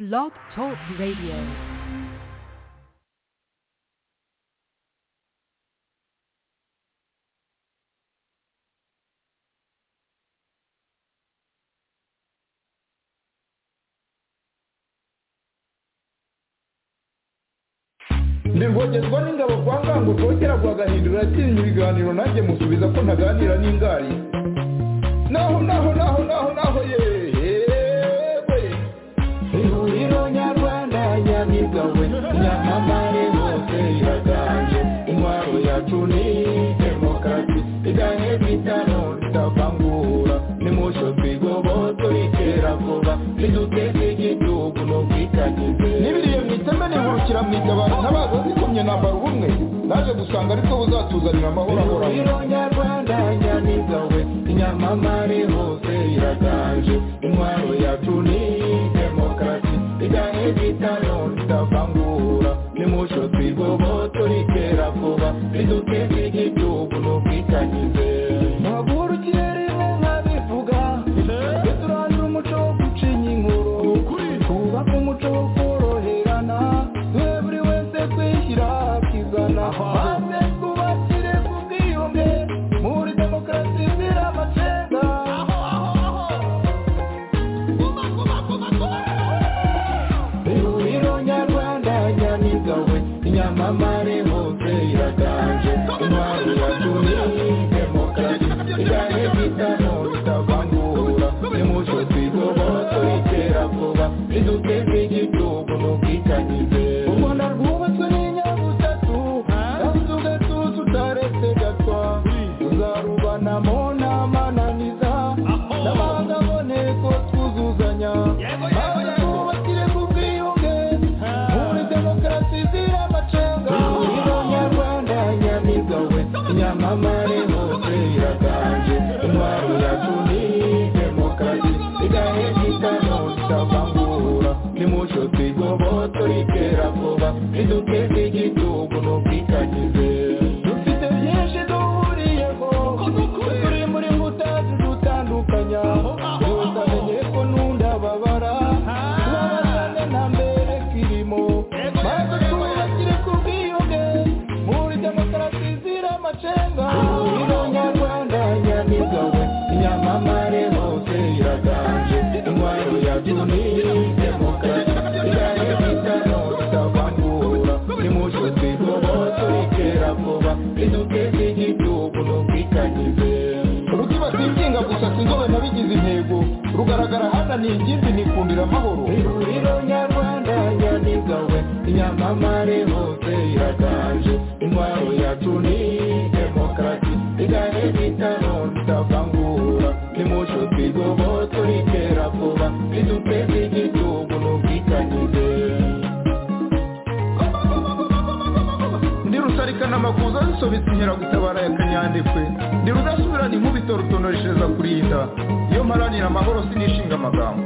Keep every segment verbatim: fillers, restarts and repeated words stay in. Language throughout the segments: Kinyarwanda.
Blog Talk Radio. Ndirwogezwa n'ingabo kwa ngango rwogera rwagahindura atinya ibiganiro nanjye musubiza ko ntaganira n'ingari naho naho naho naho naho yewe ihuriro nyarwanda nyamigawe nyamamare hose iraganje intwaro yacu ni demokarasi iganye bitano bitavangura nimusho twigoboto itera vuba riduteze igihugu no kwitagize nibiriye mwiteme nihurukira mwigabana n'abazo zikomye nambara ubumwe naje gusanga ariko buzatuzanira amahoro ahoraho ihuriro nyarwanda nyamigawe nyamamare hose iraganje intwaro yacu ni demokarasi iganye bitano bitavangura nimusho twigoboto ritera vuba riduteze igihugu no kwitagize maguru kirere nkabivuga turandura umuco wo gucinya inkuru twubaka umuco wo koroherana twe buri wese kwishyira akizana maze twubakire ku bwiyunge muri demokarasi zira amacenga ihuriro nyarwanda nyamigawe inyamamare hose iraganje intwaro yacu ni demokarasi iganye bitano bitavangura nimucyo twigoboto itera vuba riduteze igihugu n'ubwitangize u Rwanda rwubatswe n'inyabutatu kandi ugatuza utaretse gatwa tuzarubanamo n'amananiza n'amahanga aboneko twuzuzanya maze twubakire ku bwiyunge muri demokarasi zira amacenga ihuriro nyarwanda nyamigawe inyamamare hose iraganje intwaro yacu ni demokarasi igahe gitano bitavangura nimucyo twigoboto ritera vuba riduteze igihugu n'ubwitangize dufite byinshi duhuriyeho turi muri mbuta zidutandukanya yose amenye ko nundababara tubabazane na mbere kirimo maze twubakire ku bwiyunge muri demokarasi zira amacenga ihuriro nyarwanda nyamigawe inyamamare hose iraganje intwaro yacu ni demokarasi iganye bitano bitavangura nimucyo twigoboto ritera vuba riduteze igihugu n'ubwitangize rukiba twinginga gusa sinzobe nabigize intego rugaragara hana ni ingimbi nikundira amahoro ihuriro nyarwanda nyamigawe inyamamare hose iraganje intwaro yacu ni demokarasi iganye bitano bitavangura nimucyo twigoboto ritera vuba riduteze igihugu n'ubwitangize ndi rusarikana amakuza zisobetse inkeragutabara ya kanyandekwe ndi rudasubirana inkubito rutonoreshereza kurinda iyo mparanira amahoro sinishinga amagambo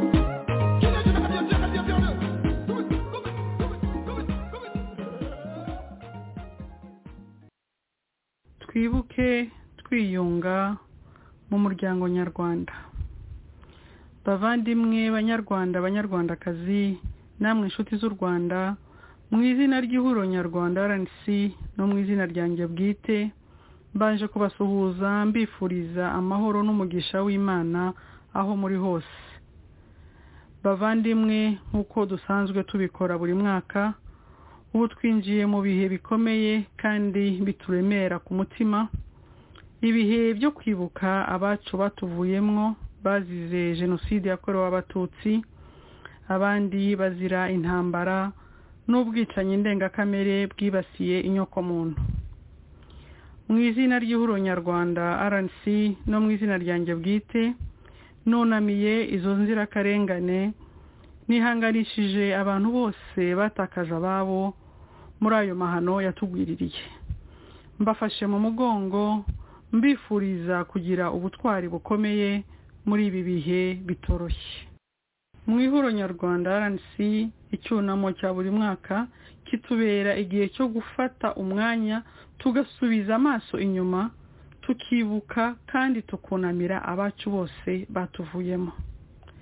twibuke twiyunga mu muryango nyarwanda bavandimwe banyarwanda banyarwandakazi namwe inshuti z'u Rwanda mu izina ry'ihuriro nyarwanda R N C no mu izina ryanjye bwite mbanje kubasuhuza mbifuriza amahoro n'umugisha w'Imana aho muri hose bavandimwe nk'uko dusanzwe tubikora buri mwaka ubu twinjiye mu bihe bikomeye kandi bituremera ku mutima ibihe byo kwibuka abacu batuvuyemwo bazize jenoside yakorewe abatutsi abandi bazira intambara n'ubwicanyi ndengakamere bwibasiye inyokomuntu mu izina ry'ihuriro nyarwanda R N C no mu izina ryanjye bwite nunamiye izo nzirakarengane nihanganishije abantu bose batakaje ababo muri ayo mahano yatugwiririye mbafashe mu mugongo mbifuriza kugira ubutwari bukomeye muri ibi bihe bitoroshye mu ihuriro nyarwanda R N C icyunamo cya buri mwaka kitubera igihe cyo gufata umwanya tugasubiza amaso inyuma tukibuka kandi tukunamira abacu bose batuvuyemo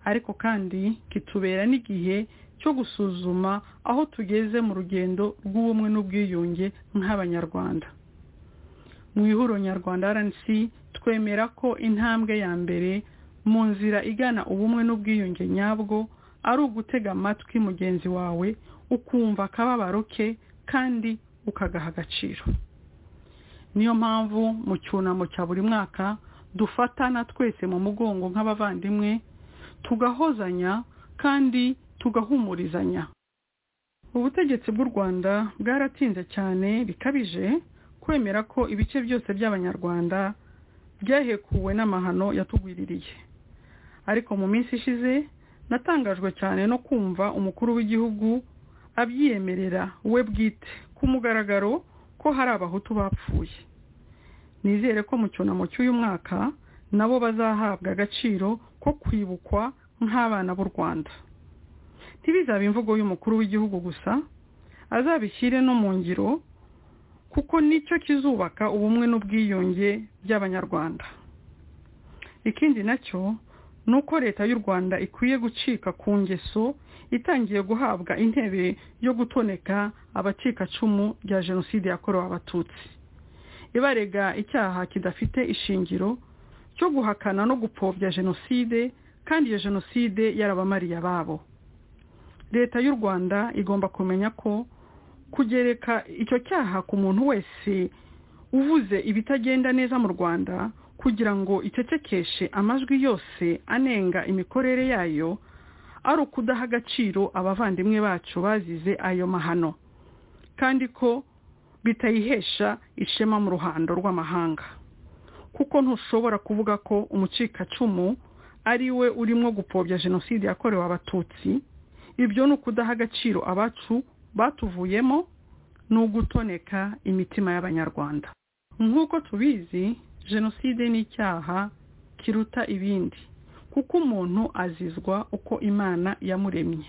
ariko kandi kitubera n'igihe cyo gusuzuma aho tugeze mu rugendo rw'ubumwe n'ubwiyunge nk'abanyarwanda. Mu ihuriro nyarwanda R N C twemera ko intambwe ya mbere mu nzira igana ubumwe n'ubwiyunge nyabwo ari ugutega amatwi mugenzi wawe, ukumva akababaro ke kandi ukagaha agaciro. Niyo mpamvu mu cyunamo cya buri mwaka dufatana twese mu mugongo nk'abavandimwe, tugahozanya kandi tugahumurizanya. Ubutegetsi bw'u Rwanda bwaratinze cyane bikabije kwemera ko ibice byose by'abanyarwanda byahekuwe n'amahano yatugwiririye. Ariko mu minsi ishize natangajwe cyane no kumva umukuru w'igihugu abyiyemerera we bwite ku mugaragaro ko hari abahutu bapfuye. Nizere ko mu cyunamo cy'uyu mwaka nabo bazahabwa agaciro ko kwibukwa nk'abana b'u Rwanda. Ntibizaba imvugo y'umukuru w'igihugu gusa, azabishyire no mu ngiro, kuko nicyo kizubaka ubumwe n'ubwiyunge by'abanyarwanda. Ikindi nacyo nuko leta y'u Rwanda ikwiye gucika ku ngeso itangiye guhabwa intebe yo gutoneka abacikacumu rya jenoside yakorewe abatutsi, ibarega icyaha kidafite ishingiro cyo guhakana no gupfobya jenoside kandi iyo jenoside yarabamariye ababo. Leta y'u Rwanda igomba kumenya ko kugereka icyo cyaha ku muntu wese uvuze ibitagenda neza mu Rwanda kugira ngo icecekeshe amajwi yose anenga imikorere yayo ari ukudaha agaciro abavandimwe bacu bazize ayo mahano, kandi ko bitayihesha ishema mu ruhando rw'amahanga. Kuko ntushobora kuvuga ko umucikacumu ari we urimo gupfobya jenoside yakorewe abatutsi. Ibyo ni ukudaha agaciro abacu batuvuyemo, ni ugutoneka imitima y'abanyarwanda. Nk'uko tubizi, jenoside ni icyaha kiruta ibindi, kuko umuntu azizwa uko Imana yamuremye.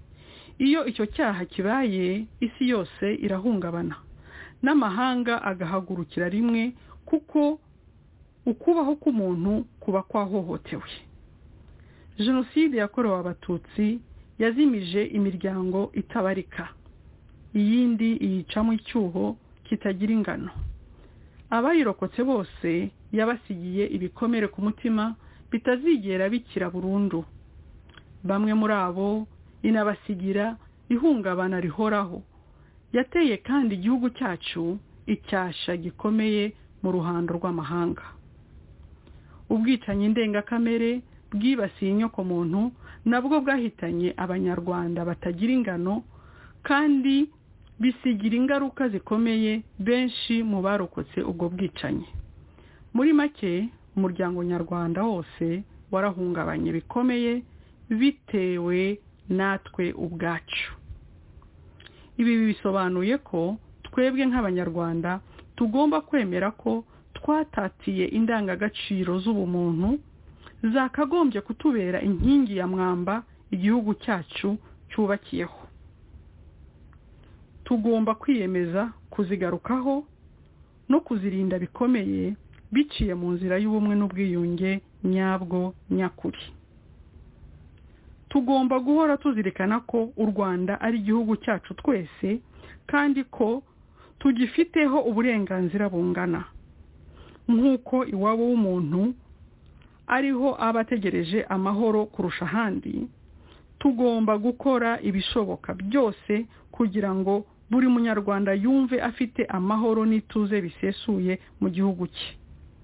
Iyo icyo cyaha kibaye, isi yose irahungabana n'amahanga agahagurukira rimwe, kuko ukubaho k'umuntu kuba kwahohotewe. Jenoside yakorewe abatutsi yazimije imiryango itabarika, iyindi iyicamo icyuho kitagira ingano. Abayirokotse bose yabasigiye ibikomere ku mutima bitazigera bikira burundu. Bamwe muri abo inabasigira ihungabana rihoraho. Yateye kandi igihugu cyacu icyasha gikomeye mu ruhando rw'amahanga. Ubwicanyi ndengakamere bwibasiye inyoko muntu nabwo bwahitanye abanyarwanda batagira ingano, kandi bisigira ingaruka zikomeye benshi mu barokotse ubwo bwicanyi. Muri make, umuryango nyarwanda wose warahungabanye bikomeye bitewe natwe ubwacu. Ibi bisobanuye ko twebwe nk'abanyarwanda tugomba kwemera ko twatatiye indangagaciro z'ubumuntu zakagombye kutubera inkingi ya mwamba igihugu cyacu cyubakiyeho. Tugomba kwiyemeza kuzigarukaho no kuzirinda bikomeye biciye mu nzira y'ubumwe n'ubwiyunge nyabwo nyakuri. Tugomba guhora tuzirikana ko u Rwanda ari igihugu cyacu twese, kandi ko tugifiteho uburenganzira bungana. Nk'uko iwabo w'umuntu ariho abategereje amahoro kurusha ahandi, tugomba gukora ibishoboka byose kugira ngo buri munyarwanda yumve afite amahoro n'ituze bisesuye mu gihugu cye.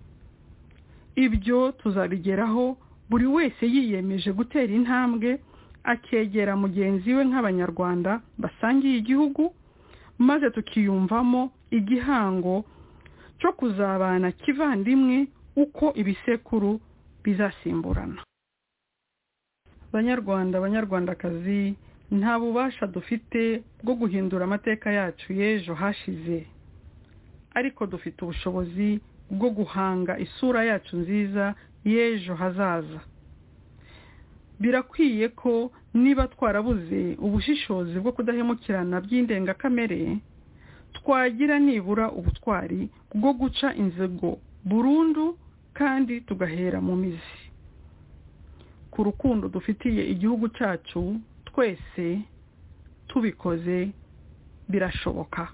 Ibyo tuzabigeraho buri wese yiyemeje gutera intambwe akegera mugenzi we nk'abanyarwanda basangiye igihugu, maze tukiyumvamo igihango cyo kuzabana kivandimwe uko ibisekuru bizasimburana. Banyarwanda, banyarwandakazi, nta bubasha dufite bwo guhindura amateka yacu y'ejo hashize, ariko dufite ubushobozi bwo guhanga isura yacu nziza y'ejo hazaza. Birakwiye ko niba twarabuze ubushishozi bwo kudahemukirana by'indengakamere, twagira nibura ubutwari bwo guca inzego burundu kandi tugahera mu mizi. ku rukundo dufitiye igihugu cyacu twese tubikoze birashoboka.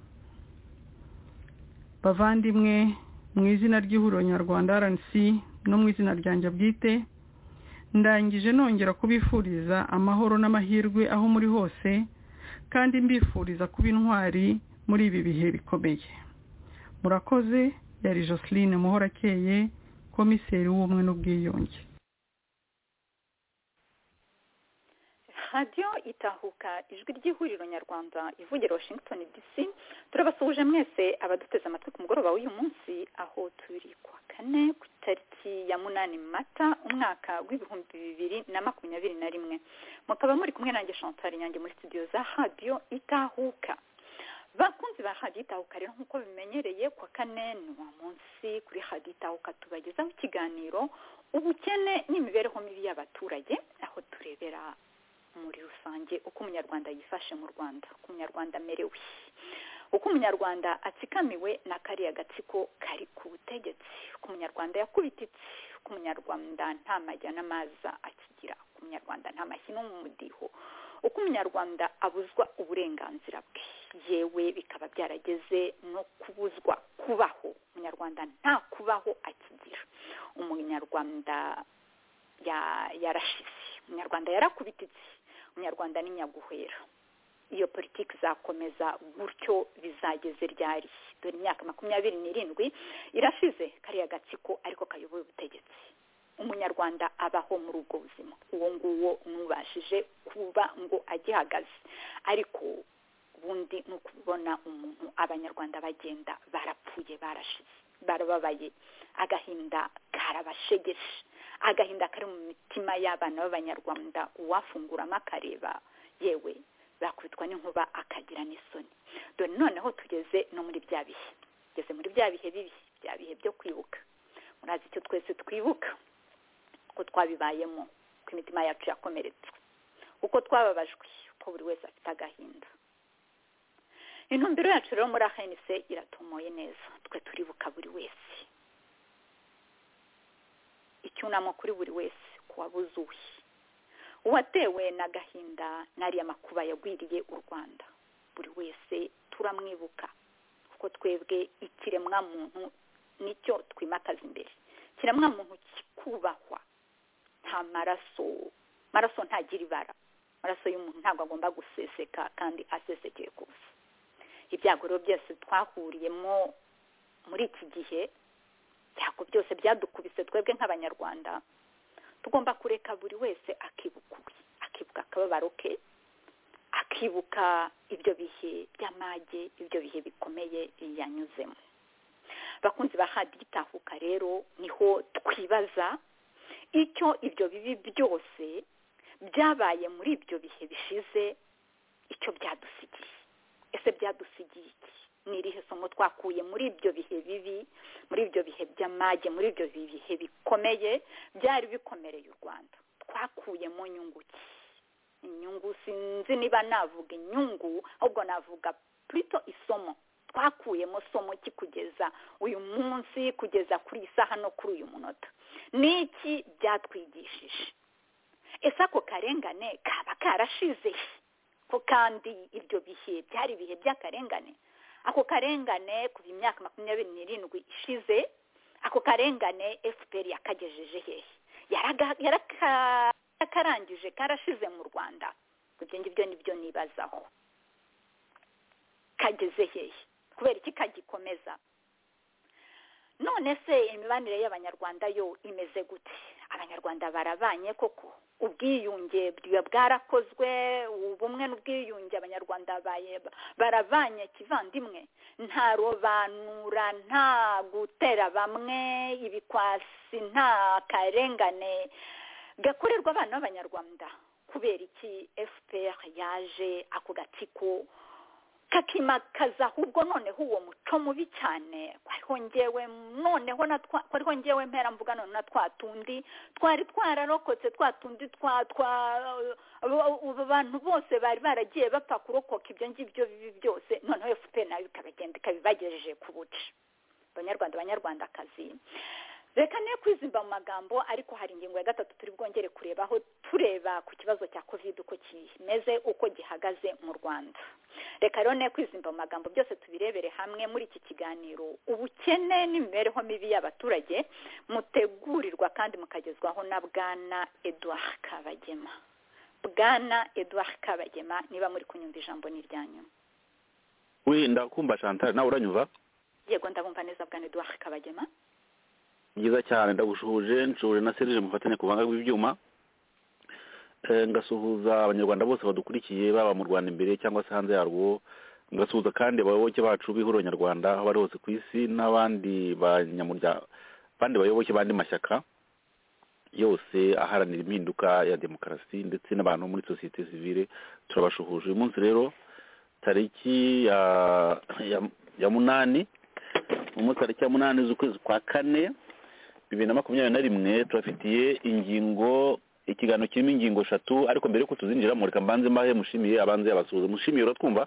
Bavandimwe, mu izina ry'ihuriro nyarwanda R N C no mu izina ryanjye bwite, ndangije nongera kubifuriza amahoro n'amahirwe aho muri hose, kandi mbifuriza kuba intwari muri ibi bihe bikomeye. Murakoze. Yari Joseline Muhorakeye, komiseri w'ubumwe n'ubwiyunge. Radio Itahuka, ijwi ry'ihuriro nyarwanda ivugira Washington D C. Turabasuhuje mwese abaduteze amatwi ku mugoroba w'uyu munsi, aho turi kwa kane ku tariki ya munani Mata umwaka w'ibihumbi bibiri na makumyabiri na rimwe. Mukaba muri kumwe nanjye Chantal Nyange muri studio za Radio Itahuka. Bakunzi ba Radio Itahuka rero nkuko bimenyereye kwa kane ni wa munsi kuri Radio Itahuka tubagezaho ikiganiro ubukene n'imibereho mibi y'abaturage, aho turebera muri rusange uko umunyarwanda yifashe mu Rwanda, uko umunyarwanda amerewe, uko umunyarwanda atsikamiwe na kariya gatsiko kari ku butegetsi, uko umunyarwanda yakubititse, uko umunyarwanda nta majya n'amaza akigira, uko umunyarwanda nta mashyi no mu mudiho, uko umunyarwanda abuzwa uburenganzira bwe, yewe bikaba byarageze no kubuzwa kubaho. Umunyarwanda nta kubaho akigira, umunyarwanda yarashize, umunyarwanda yarakubititse, umunyarwanda ni nyaguhera. Iyo politiki zakomeza gutyo bizageze ryari? Dore imyaka makumyabiri n'irindwi irashize kariya gatsiko ariko kayoboye ubutegetsi. Umunyarwanda abaho muri ubwo buzima, uwo nguwo nubashije kuba ngo agihagaze, ariko ubundi ni ukubona umuntu abanyarwanda bagenda barapfuye, barashize, barababaye, agahinda karabashegeshe, agahinda kari mu mitima y'abana b'abanyarwanda, uwafunguramo akareba yewe bakubitwa n'inkuba akagira n'isoni. Dore noneho tugeze no muri bya bihe, tugeze muri bya bihe bibi, bya bihe byo kwibuka. Murazi icyo twese twibuka, ko twabibayemo, ko imitima yacu yakomeretswe, uko twababajwe, ko buri wese afite agahinda. Intumbero yacu rero muri A N C iratomoye neza, twe turibuka buri wese, icyunamo kuri buri wese kuwabuzuwe, uwatewe n'agahinda n'ariya makuba yagwiriye u Rwanda. Buri wese turamwibuka, kuko twebwe ikiremwa muntu nicyo twimakaza imbere, ikiremwa muntu kikubahwa, nta maraso, maraso ntagira ibara, maraso y'umuntu ntabwo agomba guseseka kandi asesekeye kusa. Ibyago rero byose twahuriyemo muri iki gihe, ibyago byose byadukubise twebwe nk'abanyarwanda, tugomba kureka buri wese akibuka akibuka akababaro ke, akibuka ibyo bihe by'amage, ibyo bihe bikomeye yanyuzemo. Bakunzi ba Radio Itahuka rero niho twibaza icyo ibyo bibi byose byabaye muri ibyo bihe bishize icyo byadusigiye. Ese byadusigiye iki? Ni irihe somo twakuye muri ibyo bihe bibi, muri ibyo bihe by'amage, muri ibyo bihe bikomeye byari bikomereye u Rwanda? Twakuyemo nyungu ki? Inyungu sinzi niba navuga inyungu, ahubwo navuga plutôt isomo. Twakuyemo somo ki kugeza uyu munsi, kugeza kuri isaha no kuri uyu munota? Niki byatwigishije? Ese ako karengane kaba karashize? Ko kandi ibyo bihe byari bihe by'akarengane? Ako karengane kuva imyaka makumyabiri n'irindwi ishize, ako karengane F P R yakagejeje hehe? Yarakarangije, karashize mu Rwanda? Ibyo ngibyo nibyo nibazaho. Kageze hehe? Kubera iki kagikomeza? None se imibanire y'abanyarwanda yo imeze gute? Abanyarwanda barabanye koko? Ubwiyunge bwarakozwe, ubumwe n'ubwiyunge abanyarwanda barabanye kivandimwe? Nta robanura, nta gutera bamwe ibikwasi, nta karengane gakorerwa abana b'abanyarwanda? Kubera iki F P R yaje ako gatsiko kakimakaza ahubwo noneho uwo muco mubi cyane? Kwariho ngewe noneho natwa kwariho ngewe mpera mvuga none natwa tundi twari twararokotse, twa tundi twa twa abantu bose bari baragiye bapfa kurokoka ibyo ngibyo bibi byose, noneho F P R nayo ikabagenda ikabibagejeje ku buci. Abanyarwanda abanyarwandakazi, reka ne kwizimba mu magambo ariko hari ingingo ya gatatu turi bwongere kurebaho tureba ku kibazo cya covid uko kimeze uko gihagaze mu Rwanda. Reka rero ne kwizimba mu magambo byose tubirebere hamwe muri iki kiganiro ubukene n'imibereho mibi y'abaturage mutegurirwa kandi mukagezwaho na Bwana Edouard Kabagema. Bwana Edouard Kabagema, niba muri kunyumva ijambo ni ryanyu. We ndakumva Chantal, nawe uranyumva? Yego ndabumva neza Bwana Edouard Kabagema. Byiza cyane, ndagushuje nshuje na Serge mufatanye ku banga bw'ibyuma. Eh ngasuhuza abanyarwanda bose badukurikiye baba mu Rwanda imbere cyangwa se hanze yarwo. Ngasuhuza kandi abayoboke bacu b'ihuriro nyarwanda aho bari hose ku isi n'abandi banyamurya bandi bayoboke bandi mashyaka yose aharanira impinduka ya demokarasi ndetse n'abantu muri societe civile. Turabashuhuje uyu munsi rero tariki ya ya, ya munani umunsi tariki ya munani z'ukwezi kwa kane bibiri na makumyabiri na rimwe turafitiye ingingo ikiganiro kirimo ingingo eshatu ariko mbere yuko tuzinjira mu reka mbanze mbahe mushimiye abanze abasuhuza. Mushimiye uratwumva?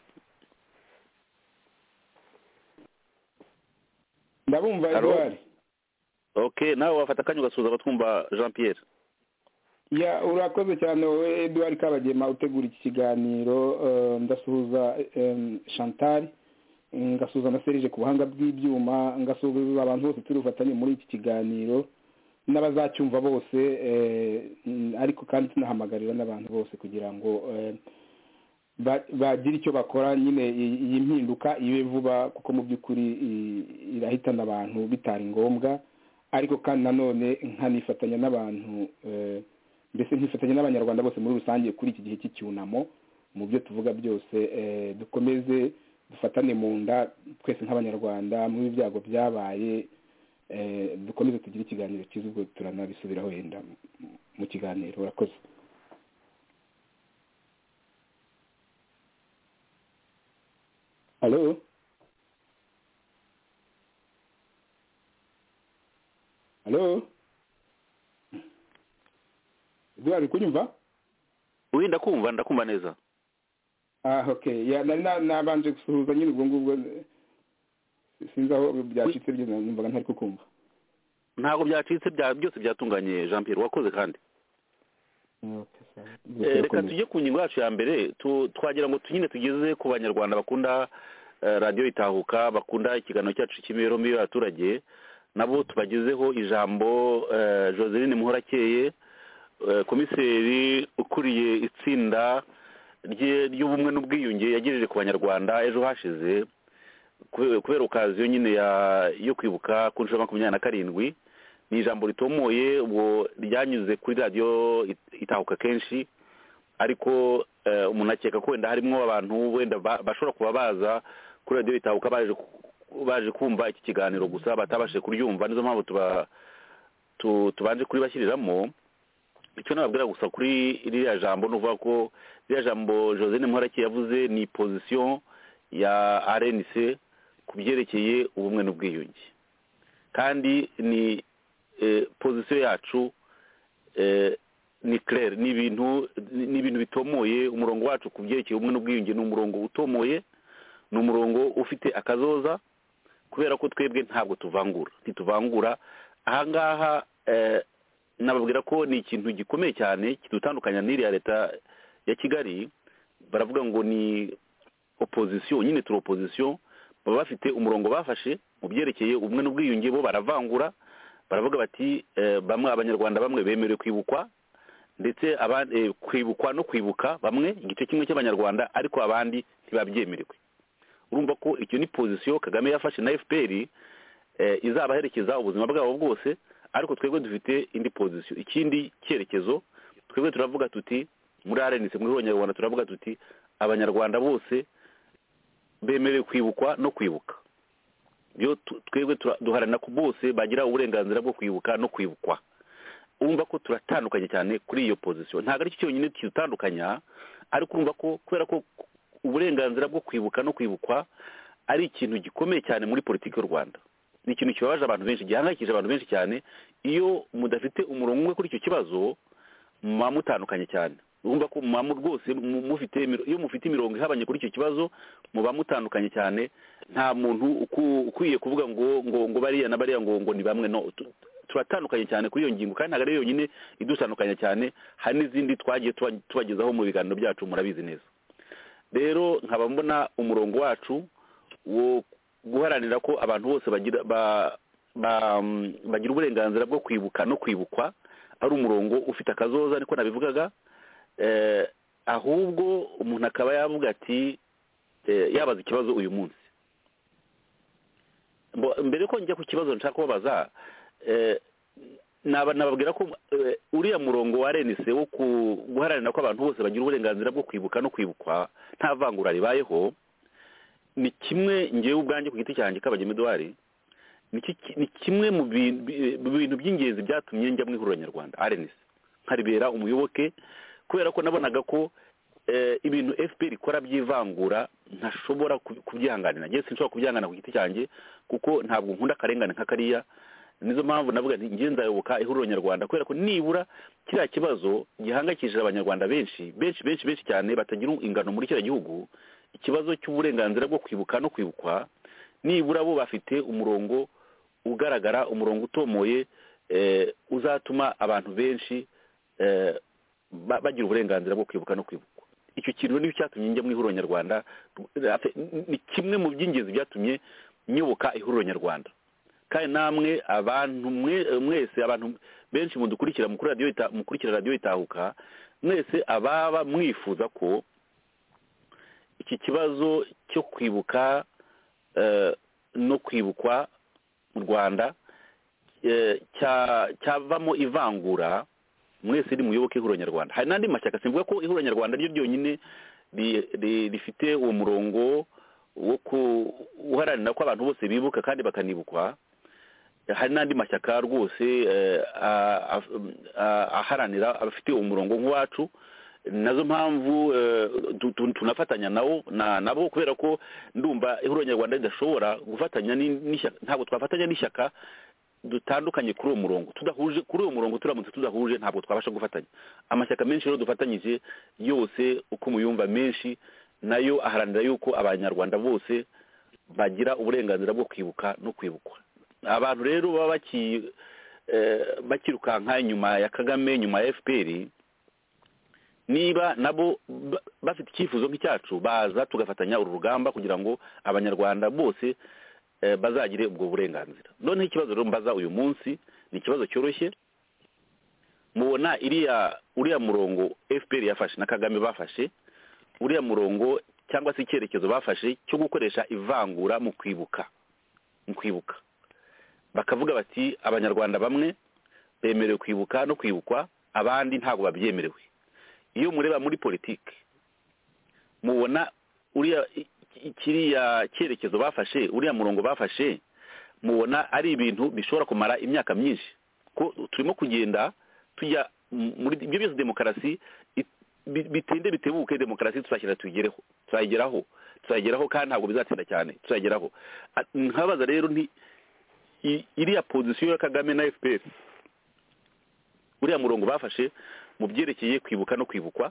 Ndabumva Edouard. Okay, nawe wafata kanyu gasuhuza abatwumva Jean Pierre. Ya urakoze cyane we Edouard Kabagema utegura iki kiganiro. Uh, ndasuhuza um, Chantal, ngasuhuza na Serge ku buhanga bw'ibyuma, ngasuhuza abantu bose turi ufatanye muri iki kiganiro n'abazacyumva bose, eh, ariko kandi tunahamagarira n'abantu bose kugira ngo eh, bagira icyo bakora nyine iyi mpinduka ibe vuba kuko mu by'ukuri irahitana abantu bitari ngombwa, ariko kandi nanone nkanifatanya n'abantu eh, mbese nkifatanya n'abanyarwanda bose muri rusange kuri iki gihe cy'icyunamo mu byo tuvuga byose. eh, dukomeze dufatane mu nda twese nk'abanyarwanda mu byago byabaye, eh, dukomeze tugire ikiganiro cyiza ubwo turanabisubiraho wenda mu kiganiro. Urakoze. Halo halo Edouard kunyumva? Oui, ndakumva ndakumva neza. Ah okay, ya nari nabanje gusuhuza nyine ubwo ngubwo sinzi aho byacitse byo numvaga ntari kukumva. Ntago byacitse bya byose byatunganye Jean Pierre, wakoze kandi. Okay, eh, reka tujye ku ngingo yacu ya mbere twagira ngo tunyine tugeze ku banyarwanda bakunda uh, radio Itahuka, bakunda ikiganiro cyacu cy'imibereho mibi y'abaturage, nabo tubagezeho ijambo uh, Joseline Muhorakeye, uh, komiseri ukuriye itsinda ry'ubumwe n'ubwiyunge yagejeje ku banyarwanda ejo hashize kubera okaziyo nyine yo kwibuka ku nshuro makumyabiri na karindwi. Ni ijambo ritomoye ubwo ryanyuze kuri radio Itahuka kenshi, ariko umuntu akeka ko wenda harimo abantu wenda bashobora kuba baza kuri radio Itahuka baje baje kumva iki kiganiro gusa batabashe kuryumva, nizo mpamvu tuba tubanje kuri bashyiriramo. Icyo nababwira gusa kuri iriya jambo nuvuga ko iriya jambo Joseline Muhorakeye yavuze ni position ya R N C kubyerekeye ubumwe n'ubwiyunge, kandi ni eh, position yacu eh, ni clair, ni ibintu ni ibintu bitomoye. Umurongo wacu kubyerekeye ubumwe n'ubwiyunge ni umurongo utomoye, ni umurongo ufite akazoza, kubera ko twebwe ntabwo tuvangura ntituvangura ahangaha. eh, nababwira ko ni ikintu gikomeye cyane kidutandukanya n'iriya leta ya Kigali. Baravuga ngo ni opposition, nyine turi opposition, baba bafite umurongo bafashe mu byerekeye ubumwe n'ubwiyunge, bo baravangura. Baravuga bati eh, bamwe abanyarwanda bamwe bemerewe kwibukwa ndetse abandi eh, kwibukwa no kwibuka bamwe igice kimwe cy'abanyarwanda, ariko abandi ntibabyemerewe. Urumva ko icyo ni position Kagame yafashe na F P R eh, izabaherekeza ubuzima bwabo bwose, ariko twebwe dufite indi position, ikindi cyerekezo. Twebwe turavuga tuti muri R N C muri Rwanda turavuga tuti abanyarwanda bose bemerewe kwibukwa no kwibuka. Byo twebwe duharana ko bose bagira uburenganzira bwo kwibuka no kwibukwa. Urumva ko turatandukanye cyane kuri iyo position. Ntabwo ari cyo cyonyine kitandukanya, ariko urumva ko kubera ko uburenganzira bwo kwibuka no kwibukwa ari ikintu gikomeye cyane muri politiki y'u Rwanda. Ni ikintu kibabaje abantu benshi, gihangayikije abantu benshi cyane. Iyo mudafite umurongo umwe kuri icyo kibazo muba mutandukanye cyane. Urumva ko muba rwose mufite, iyo mufite imirongo ihabanye kuri icyo kibazo muba mutandukanye cyane. Nta muntu ukwiye kuvuga ngo ngo ngo bariya na bariya ngo ngo ni bamwe, no. turatandukanye cyane kuri iyo ngingo kandi ntabwo ari yonyine idutandukanye cyane, hari n'izindi twagiye tubagezaho mu biganiro byacu murabizi neza. Rero nkaba mbona umurongo wacu wo guharanira ko abantu bose bagira bagira uburenganzira bwo kwibuka no kwibukwa ari umurongo ufite akazoza niko nabivugaga, ahubwo umuntu akaba yavuga ati yabaza ikibazo uyu munsi. Mbere ko njya ku kibazo nshaka kubabaza, nababwira ko uriya murongo wa R N C wo guharanira ko abantu bose bagira uburenganzira bwo kwibuka no kwibukwa nta vangura ribayeho, ni kimwe ngewe ubwanjye ku giti cyanjye Kabagema Edouard, ni kimwe mu bintu by'ingenzi byatumye njya mu ihuriro nyarwanda R N C nkaribera umuyoboke, kubera ko nabonaga ko ibintu F P R ikora by'ivangura ntashobora kubyihanganira. Ngiye sinshobora kubyihangana ku giti cyanjye kuko ntabwo nkunda akarengane nka kariya. Nizo mpamvu navuga nti ngiye nzayoboka ihuriro nyarwanda, kubera ko nibura kiriya kibazo gihangayikishije abanyarwanda benshi benshi benshi benshi cyane batagira ingano muri kiriya gihugu, ikibazo cy'uburenganzira bwo kwibuka no kwibukwa, nibura bo bafite umurongo ugaragara, umurongo utomoye uzatuma abantu benshi bagira uburenganzira bwo kwibuka no kwibukwa. Icyo kintu niyo cyatumye njya mu ihuriro nyarwanda, ni kimwe mu by'ingenzi byatumye nyoboka ihuriro nyarwanda. Kandi namwe abantu mwese, abantu benshi mudukurikira mu radio mukurikira radio Itahuka, mwese ababa mwifuza ko iki kibazo cyo kwibuka no kwibukwa mu Rwanda cyavamo ivangura, mwese ni muyoboke ihuriro nyarwanda. Hari n'andi mashyaka, simvuga ko ihuriro nyarwanda ryo ryonyine rifite uwo murongo wo guharanira ko abantu bose bibuka kandi bakanibukwa. Hari n'andi mashyaka rwose aharanira abafite umurongo nk'uwacu, nazo mpamvu tunafatanya nawo nabo, kubera ko ndumva ihuriro nyarwanda ridashobora gufatanya n'ishyaka, ntabwo twafatanya n'ishyaka dutandukanye kuri uwo murongo, tudahuje kuri uwo murongo, turamutse tudahuje ntabwo twabasha gufatanya. Amashyaka menshi rero dufatanyije yose uko muyumva menshi, nayo aharanira yuko abanyarwanda bose bagira uburenganzira bwo kwibuka no kwibukwa. Abantu rero baba bakirukanka nyuma ya Kagame, nyuma ya F P R, niba nabo bafite icyifuzo nk'icyacu baza tugafatanya uru rugamba kugira ngo abanyarwanda bose bazagire ubwo burenganzira. None ikibazo rero mbaza uyu munsi ni ikibazo cyoroshye. Mubona iriya uriya murongo F P R yafashe na Kagame bafashe, uriya murongo cyangwa se icyerekezo bafashe cyo gukoresha ivangura mu kwibuka mu kwibuka bakavuga bati abanyarwanda bamwe bemerewe kwibuka no kwibukwa, abandi ntabwo babyemerewe. Iyo mureba muri politiki mubona uriya kiriya cyerekezo bafashe, uriya murongo bafashe, mubona ari ibintu bishobora kumara imyaka myinshi, ko turimo kugenda tujya muri ibyo byose demokarasi bitinde bitebuke, demokarasi tuzashyira tuyigereho tuzayigeraho tuzayigeraho kandi ntabwo bizatinda cyane tuzayigeraho. Nkabaza rero nti iriya pozisiyo ya Kagame na F P R, uriya murongo bafashe mu byerekeye kwibuka no kwibukwa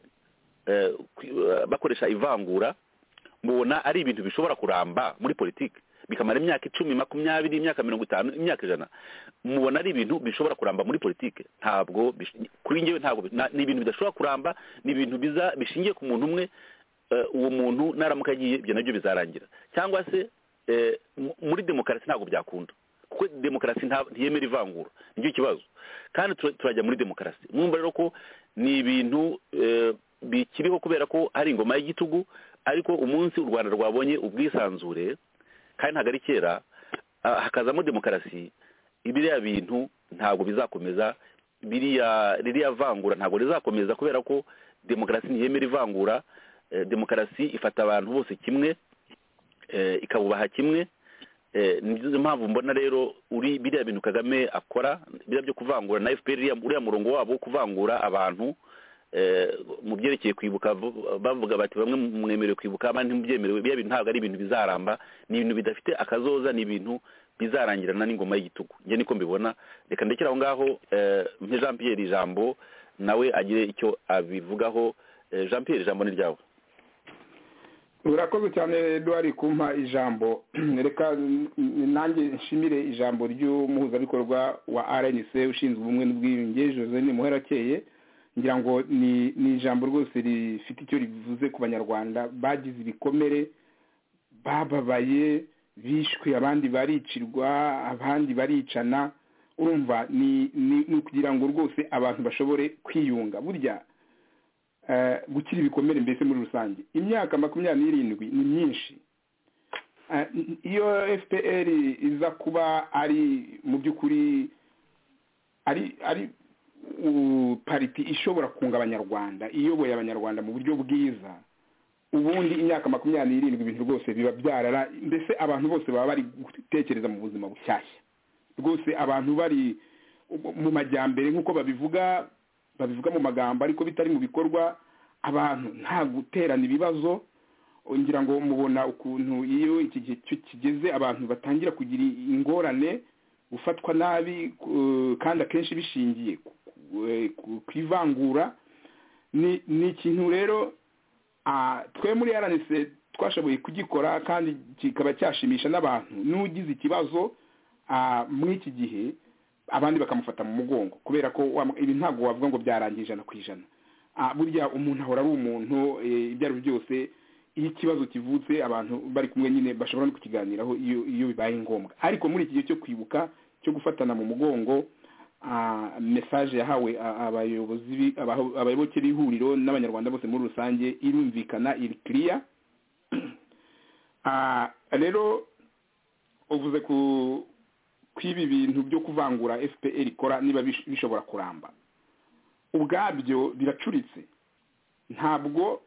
bakoresha ivangura, mubona ari ibintu bishobora kuramba muri politiki bikamara imyaka icumi, makumyabiri, imyaka mirongo itanu, imyaka ijana? Mubona ari ibintu bishobora kuramba muri politiki? Ntabwo, kuri njyewe ntabwo, ni ibintu bidashobora kuramba, ni ibintu biza bishingiye ku muntu umwe. Uwo muntu naramuka agiye ibyo nabyo bizarangira. Cyangwa se muri demokarasi ntabwo byakunda, kuko demokarasi ntiyemera ivangura, nicyo kibazo. Kandi turajya muri demokarasi, mwumva rero ko ni ibintu bikiriho kubera ko hari ingoma y'igitugu, ariko umunsi u Rwanda rwabonye ubwisanzure kandi ntabwo ari kera, hakazamo demokarasi, ibiriya bintu ntabwo bizakomeza, biriya ririya vangura ntabwo rizakomeza, kubera ko demokarasi ntiyemera ivangura. Demokarasi ifata abantu bose kimwe, ikabubaha kimwe. Nizo mpamvu mbona rero uri biriya bintu Kagame akora, biriya byo kuvangura na F P R, uriya murongo wabo wo kuvangura abantu mu byerekeye kwibuka, bavuga bati bamwe mwemerewe kwibuka abandi ntibyemerewe. Biriya bintu ntabwo ari ibintu bizaramba, ni ibintu bidafite akazoza, ni ibintu bizarangirana n'ingoma y'igitugu. Njye niko mbibona. Reka ndekera aho ngaho mpe Jean Pierre ijambo nawe agire icyo abivugaho. Jean Pierre, ijambo ni ryawe. urakoze cyane Edouard kumpa ijambo. Reka nanjye nshimire ijambo ry'umuhuzabikorwa wa R N C ushinzwe ubumwe n'ubwiyunge Josene Muherakeye. Ngira ngo ni ni ijambo rwose rifite icyo rivuze ku banyarwanda bagize ibikomere, bababaye, bishwe, abandi baricirwa, abandi baricana. Urumva ni ni kugira ngo rwose abantu bashobore kwiyunga. Burya gukira ibikomere mbese muri rusange imyaka makumyabiri n'irindwi ni myinshi. Iyo F P R iza kuba ari mu by'ukuri ari ari pariti ishobora kunga abanyarwanda, iyoboye abanyarwanda mu buryo bwiza, ubundi imyaka makumyabiri n'irindwi ibintu rwose biba byarara, mbese abantu bose baba bari gutekereza mu buzima bushyashya rwose, abantu bari mu majyambere nk'uko babivuga babivuga mu magambo ariko bitari mu bikorwa. Abantu nta guterana ibibazo, ngira ngo mubona ukuntu iyo iki gihe kigeze abantu batangira kugira ingorane, gufatwa nabi, kandi akenshi bishingiye kwivangura. Ni ni ikintu rero twe muri R N C twashoboye kugikora kandi kikaba cyashimisha n'abantu. N'ugize ikibazo muri iki gihe abandi bakamufata mu mugongo, kubera ko ibi ntabwo wavuga ngo byarangije ijana ku ijana. Burya umuntu ahora ari umuntu, ibyo ari byo byose. Iyo ikibazo kivutse abantu bari kumwe nyine bashobora no kukiganiraho iyo iyo bibaye ngombwa. Ariko muri iki gihe cyo kwibuka, cyo gufatana mu mugongo, message yahawe abayobozi abayoboke b'ihuriro n'abanyarwanda bose muri rusange irumvikana, iri clear. Rero uvuze ku kwibi bintu byo kuvangura F P R ikora niba bishobora kuramba, ubwabyo biracuritse. Ntabwo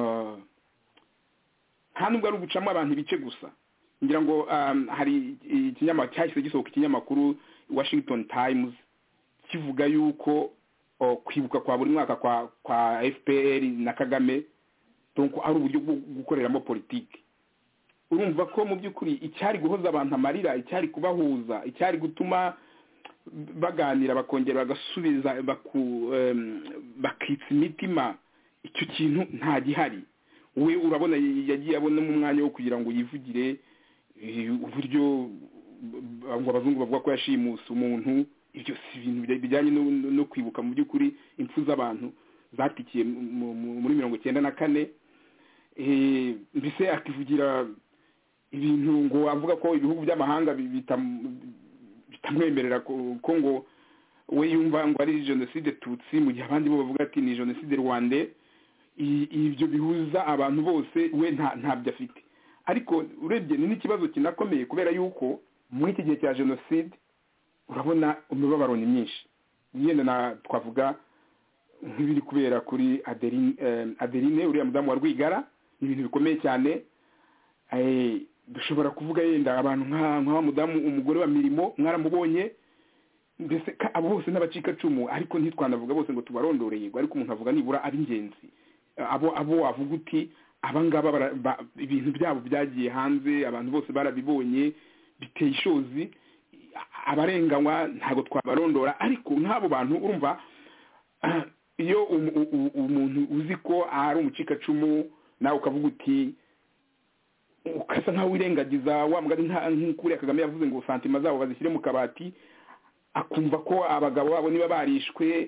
nta nubwo ari ugucamo abantu ibice gusa. Ngira ngo hari ikinyamakuru cyahise gisohoka, ikinyamakuru Washington Times, kivuga yuko kwibuka kwa buri mwaka kwa kwa F P R na Kagame donc ari uburyo bwo gukoreramo politiki. Urumva ko mu by'ukuri icyari guhoza abantu amarira, icyari kubahuza, icyari gutuma baganira bakongera bagasubiza bakitsa imitima, icyo kintu nta gihari. We urabona yagiye abona mu mwanya wo kugira ngo yivugire uburyo ngo abazungu bavuga ko yashimusa umuntu. Ibyo si ibintu bijyanye no kwibuka mu by'ukuri impfu z'abantu zatikiye muri mirongo icyenda na kane. Mbese akivugira ibintu ngo avuga ko ibihugu by'amahanga bitamwemerera ko ngo we yumva ngo ari jenoside Tutsi, mu gihe abandi bo bavuga ati ni jenoside Rwanda. Ibyo bihuza abantu bose, we ntabyo afite. Ariko urebye ni n'ikibazo kinakomeye, kubera yuko muri iki gihe cya jenoside urabona umubabaro ni myinshi. Yenda na twavuga nk'ibiri kubera kuri Adeline Adeline uriya mudamu wa Rwigara, ni ibintu bikomeye cyane. Dushobora kuvuga yenda abantu nka nka mudamu umugore wa Mirimo mwaramubonye, mbese abo bose n'abacika cumu, ariko ntitwanavuga bose ngo tubarondoreye, ariko umuntu avuga nibura ari ingenzi. Abo abo wavuga uti abangaba ibintu byabo byagiye hanze, abantu bose barabibonye, biteye ishozi, abarenganywa ntago twabarondora. Ariko nk'abo bantu urumva, iyo umuntu uzi ko ari umucika cumu nawe ukavuga uti, ukasa nkaho wirengagiza wa mugari nk'ukuri Kagame yavuze ngo santima zabo bazishyire mu kabati, akumva ko abagabo babo niba barishwe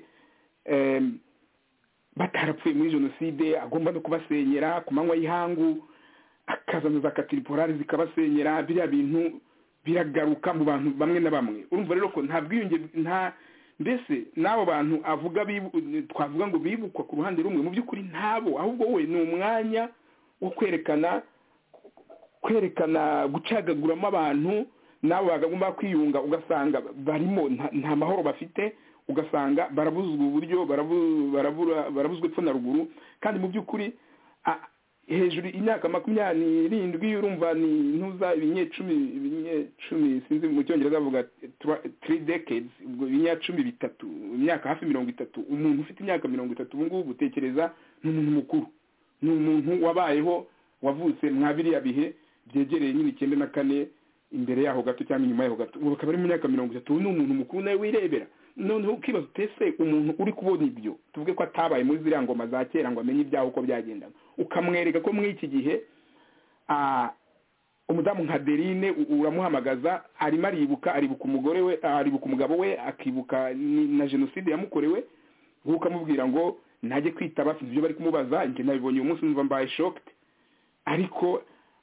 batarapfuye muri jenoside agomba no kubasenyera ku manywa y'ihangu, akazana za katiripolari zikabasenyera. Biriya bintu biragaruka mu bantu bamwe na bamwe. Urumva rero ko nta bwiyunge, nta mbese n'abo bantu avuga twavuga ngo bibukwa ku ruhande rumwe, mu by'ukuri ntabo, ahubwo we ni umwanya wo kwerekana kwerekana gucagaguramo abantu. Nabo bagomba kwiyunga, ugasanga barimo nta mahoro bafite, ugasanga barabuzwa uburyo, barabura barabuzwe epfo na ruguru. Kandi mu by'ukuri hejuru imyaka makumyabiri n'irindwi urumva ni ntuza ibinyecumi ibinyecumi sinzi mu cyongereza avuga three decades, ubwo ibinyacumi bitatu, imyaka hafi mirongo itatu. Umuntu ufite imyaka mirongo itatu ubu ngubu gutekereza ni umuntu mukuru, ni umuntu wabayeho, wavutse mwa biriya bihe byegereye nyine icyenda na kane, imbere yaho gato cyangwa inyuma yaho gato. Ubu akaba ari mu myaka mirongo itatu, ni umuntu mukuru nawe wirebera. Noneho ukibaza utese umuntu uri kubona ibyo, tuvuge ko atabaye muri ziriya ngoma za kera ngo amenye ibyaho uko byagendaga, ukamwereka ko muri iki gihe umudamu nka Derine uramuhamagaza arimo aribuka aribuka umugore we aribuka umugabo we akibuka na jenoside yamukorewe ukamubwira ngo ntajye kwitaba ibyo bari kumubaza njye nabibonye uyu munsi numva mbaye shocked ariko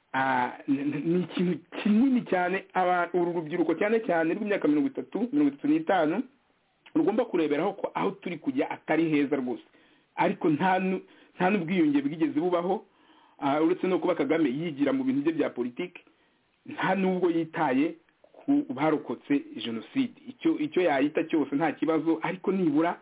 ni ikintu kinini cyane uru rubyiruko cyane cyane rw'imyaka mirongo itatu mirongo itatu n'itanu rugomba kureberaho ko aho turi kujya atari heza rwose ariko nta nta n'ubwiyunge bwigeze bubaho uretse no kuba Kagame yigira mu bintu bye bya politiki nta nubwo yitaye ku barokotse jenoside icyo icyo yayita cyose nta kibazo ariko nibura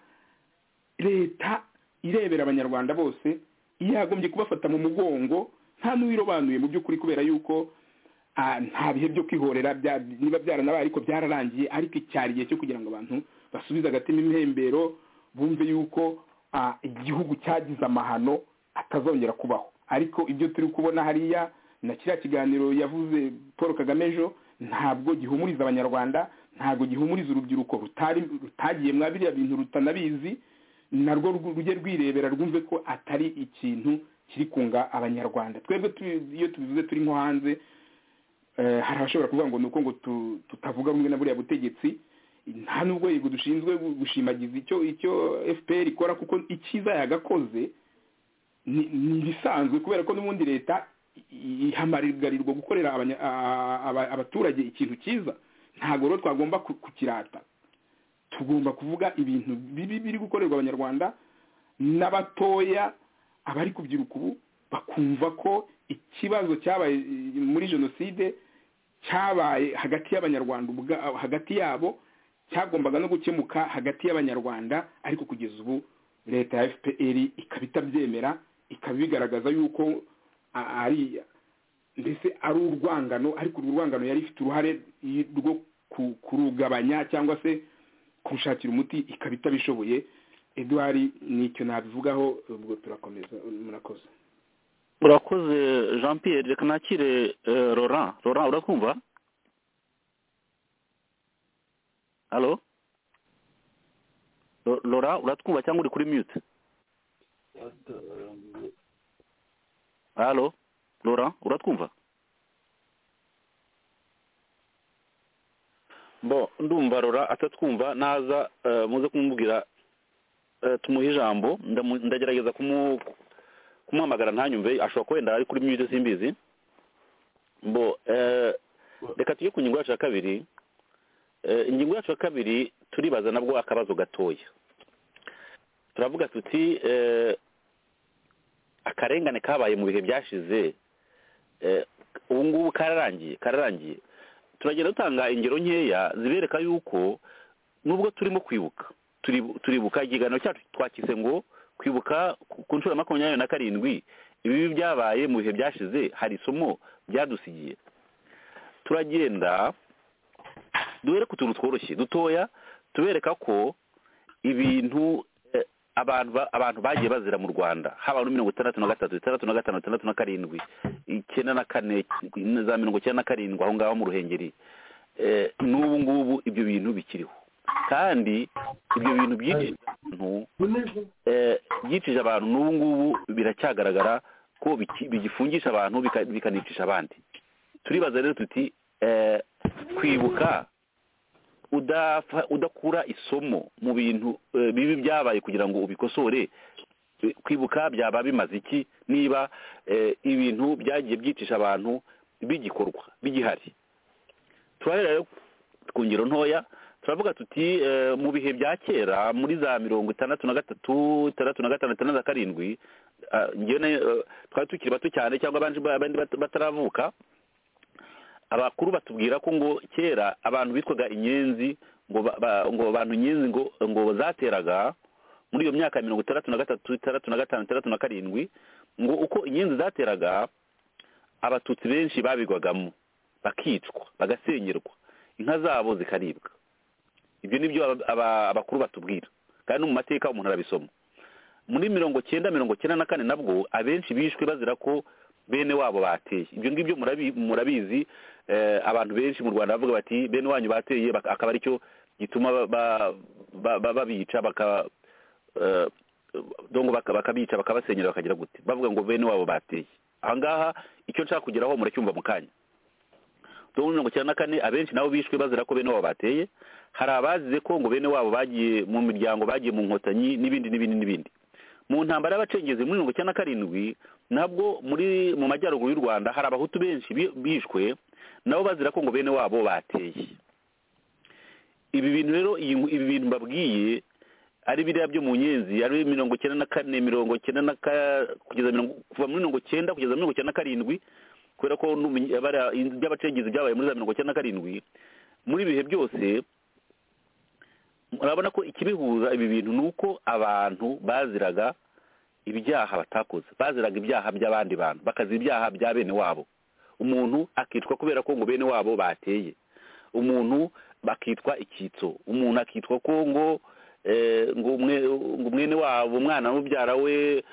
leta irebera abanyarwanda bose yagombye kubafata mu mugongo nta n'uwirobanuye mu by'ukuri kubera yuko nta bihe byo kwihorera niba byaranabaye ariko byararangiye ariko icyari igihe cyo kugira ngo abantu basubize agatima impembero bumve yuko igihugu cyagize amahano atazongera kubaho ariko ibyo turi kubona hariya na kiriya kiganiro yavuze Paul Kagame ejo ntabwo gihumuriza abanyarwanda ntabwo gihumuriza urubyiruko rutari rutagiye mwa biriya bintu rutanabizi narwo rujye rwirebera rwumve ko atari ikintu kiri kunga abanyarwanda twebwe iyo tubivuze turi nko hanze hari abashobora kuvuga ngo nuko ngo tutavuga rumwe na buriya butegetsi nta nubwo yego dushinzwe gushimagiza icyo icyo F P R ikora kuko ikiza yagakoze ni bisanzwe kubera ko n'ubundi leta ihamagarirwa gukorera abaturage ikintu cyiza ntabwo rero twagomba kukirata tugomba kuvuga ibintu bibi biri gukorerwa abanyarwanda n'abatoya abari kubyiruka ubu bakumva ko ikibazo cyabaye muri jenoside cyabaye hagati y'abanyarwanda hagati yabo cyagombaga no gukemuka hagati y'abanyarwanda ariko kugeza ubu leta ya F P R ikaba itabyemera ikaba bigaragaza yuko ari ndetse ari urwangano ariko urwangano yari ifite uruhare rwo kurugabanya cyangwa se kurushakira umuti ikaba itabishoboye Edouard nicyo nabivugaho ubwo turakomeza murakoze urakoze Jean Pierre reka nakire Laurent Laurent urakumva Allo Laurent uratwumva cyangwa uri kuri mute Allo Laurent uratwumva Bo ndumva Laurent atatwumva naza muze kumubwira tumuha ijambo ndagerageza kumuhamagara ntanyumve ashobora ko wenda ari kuri mute simbizi Bo reka tujye ku ngingo yacu ya kabiri ingingo yacu ya kabiri turibaza nabwo akabazo gatoya turavuga tuti akarengane kabaye mu bihe byashize ubu ngubu kararangiye kararangiye turagenda dutanga ingero nkeya zibereka yuko nubwo turimo kwibuka turibuka ikiganiro cyacu twakise ngo kwibuka ku nshuro makumyabiri na karindwi ibi byabaye mu bihe byashize hari isomo byadusigiye turagenda duhere ku tuntu tworoshye dutoya tubereka ko ibintu abantu abantu bagiye bazira mu Rwanda haba muri mirongo itandatu na gatatu itandatu na gatanu itandatu na karindwi icyenda na kane za mirongo icyenda na karindwi aho ngaho mu Ruhengeri n'ubu ngubu ibyo bintu bikiriho kandi ibyo bintu byicishije abantu byicishije abantu n'ubu ngubu biracyagaragara ko bigifungisha abantu bikanicisha abandi turibaza rero tuti kwibuka udakura isomo mu bintu bibi byabaye kugira ngo ubikosore kwibuka byaba bimaze iki niba ibintu byagiye byicisha abantu bigikorwa bigihari turahera ku ngero ntoya turavuga tuti mu bihe bya kera muri za mirongo itandatu na gatatu itandatu na gatanu itandatu na karindwi twari tukiri bato cyane cyangwa abandi bataravuka abakuru batubwira ko ngo kera abantu bitwaga inyenzi ngo ngo abantu inyenzi ngo ngo zateraga muri iyo myaka mirongo itandatu na gatatu itandatu na gatanu itandatu na karindwi ngo uko inyenzi zateraga abatutsi benshi babigwagamo bakicwa bagasenyerwa inka zabo zikaribwa ibyo nibyo abakuru batubwira kandi no mu mateka umuntu arabisoma muri mirongo cyenda mirongo cyenda na kane nabwo abenshi bishwe bazira ko bene wabo bateye ibyo ngibyo murabizi abantu benshi mu Rwanda bavuga bati bene wanyu bateye akaba ari cyo gituma babica baka dongo bakabica bakabasenyera bakagira gute bavuga ngo bene wabo bateye ahangaha icyo nshaka kugeraho muracyumva mu kanya. Muri mirongo icyenda na kane abenshi nabo bishwe bazira ko bene wabo bateye, hari abazize ko ngo bene wabo bagiye mu miryango, bagiye mu nkotanyi n'ibindi n'ibindi n'ibindi. Mu ntambara y'abacengezi muri mirongo icyenda na karindwi nabwo muri mu majyaruguru y'u Rwanda hari abahutu benshi bishwe nabo bazira ko ngo bene wabo bateye. Ibi bintu rero ibi bintu mbabwiye ari biriya byo mu nyenzi ari mirongo icyenda na kane mirongo icyenda na kugeza kuva muri mirongo icyenda kugeza mirongo icyenda na karindwi, kubera ko by'abacengezi byabaye muri za mirongo icyenda na karindwi. Muri ibihe byose murabona ko ikibihuza ibi bintu ni uko abantu baziraga ibyaha batakoze, baziraga ibyaha by'abandi bantu, bakazira ibyaha bya bene wabo. Umuntu akitwa kubera ko ngo bene wabo bateye, umuntu bakitwa icyitso, umuntu akitwa ko ngo ngo umwene wabo umwana n'ubyara we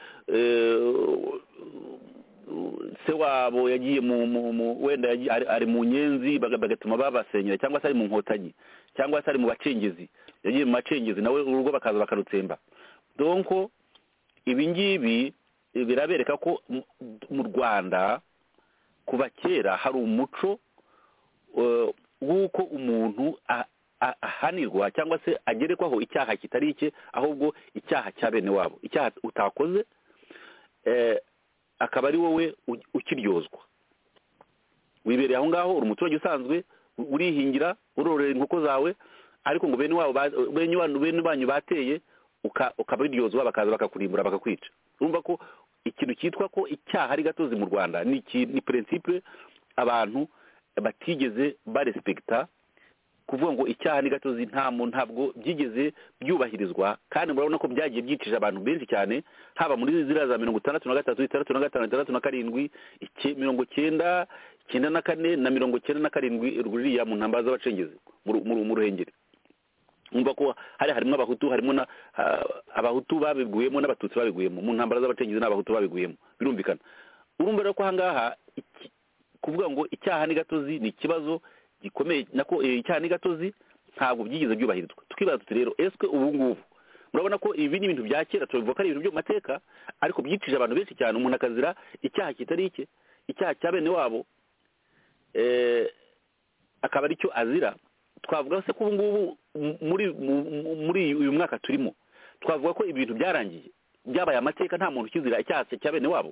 se wabo yagiye mu wenda ari mu nyenzi bagatuma babasenyera, cyangwa se ari mu nkotanyi, cyangwa se ari mu bacengezi, yagiye mu macengezi nawe urugo bakaza bakarutsemba. Donc ibi ngibi birabereka ko mu Rwanda kuva kera hari umuco w'uko umuntu ahanirwa cyangwa se agerekwaho icyaha kitari icye, ahubwo icyaha cya bene wabo, icyaha utakoze akaba ari wowe ukiryozwa. Wibereye aho ngaho uri umuturage usanzwe, urihingira, urorera inkoko zawe, ariko ngo bene wabo bene banyu bateye ukabiryozwa, bakaza bakakurimbura bakakwica. Urumva ko ikintu cyitwa ko icyaha ari gatozi mu Rwanda ni ni principe abantu batigeze barespekta, kuvuga ngo icyaha ni gatozi nta muntu ntabwo byigeze byubahirizwa. Kandi murabona ko byagiye byicije abantu benshi cyane, haba muri ziriya za mirongo itandatu na gatatu, itandatu na gatanu, itandatu na karindwi, mirongo cyenda, icyenda na kane na mirongo cyenda na karindwi ruriya mu ntambara z'abacengezi mu Ruhengeri. Umva ko hari harimo abahutu, harimo na abahutu babiguyemo n'abatutsi babiguyemo mu ntambara z'abacengezi, n'abahutu babiguyemo, birumvikana. Urumva rero ko ahangaha kuvuga ngo icyaha ni gatozi ni ikibazo gikomeye, nako icyaha ni gatozi ntabwo byigeze byubahirizwa. Tukibaza tuti rero eske ubu ngubu murabona ko ibi ni ibintu bya kera, tuvuga ko ari ibintu byo mu mateka, ariko byicije abantu benshi cyane. Umuntu akazira icyaha kitari icye, icyaha cya bene wabo eh akaba ari cyo azira. Twavuga se ko ubu ngubu muri muri uyu mwaka turimo twavuga ko ibintu byarangiye, byabaye amateka, nta muntu ukizira icyaha cya bene wabo.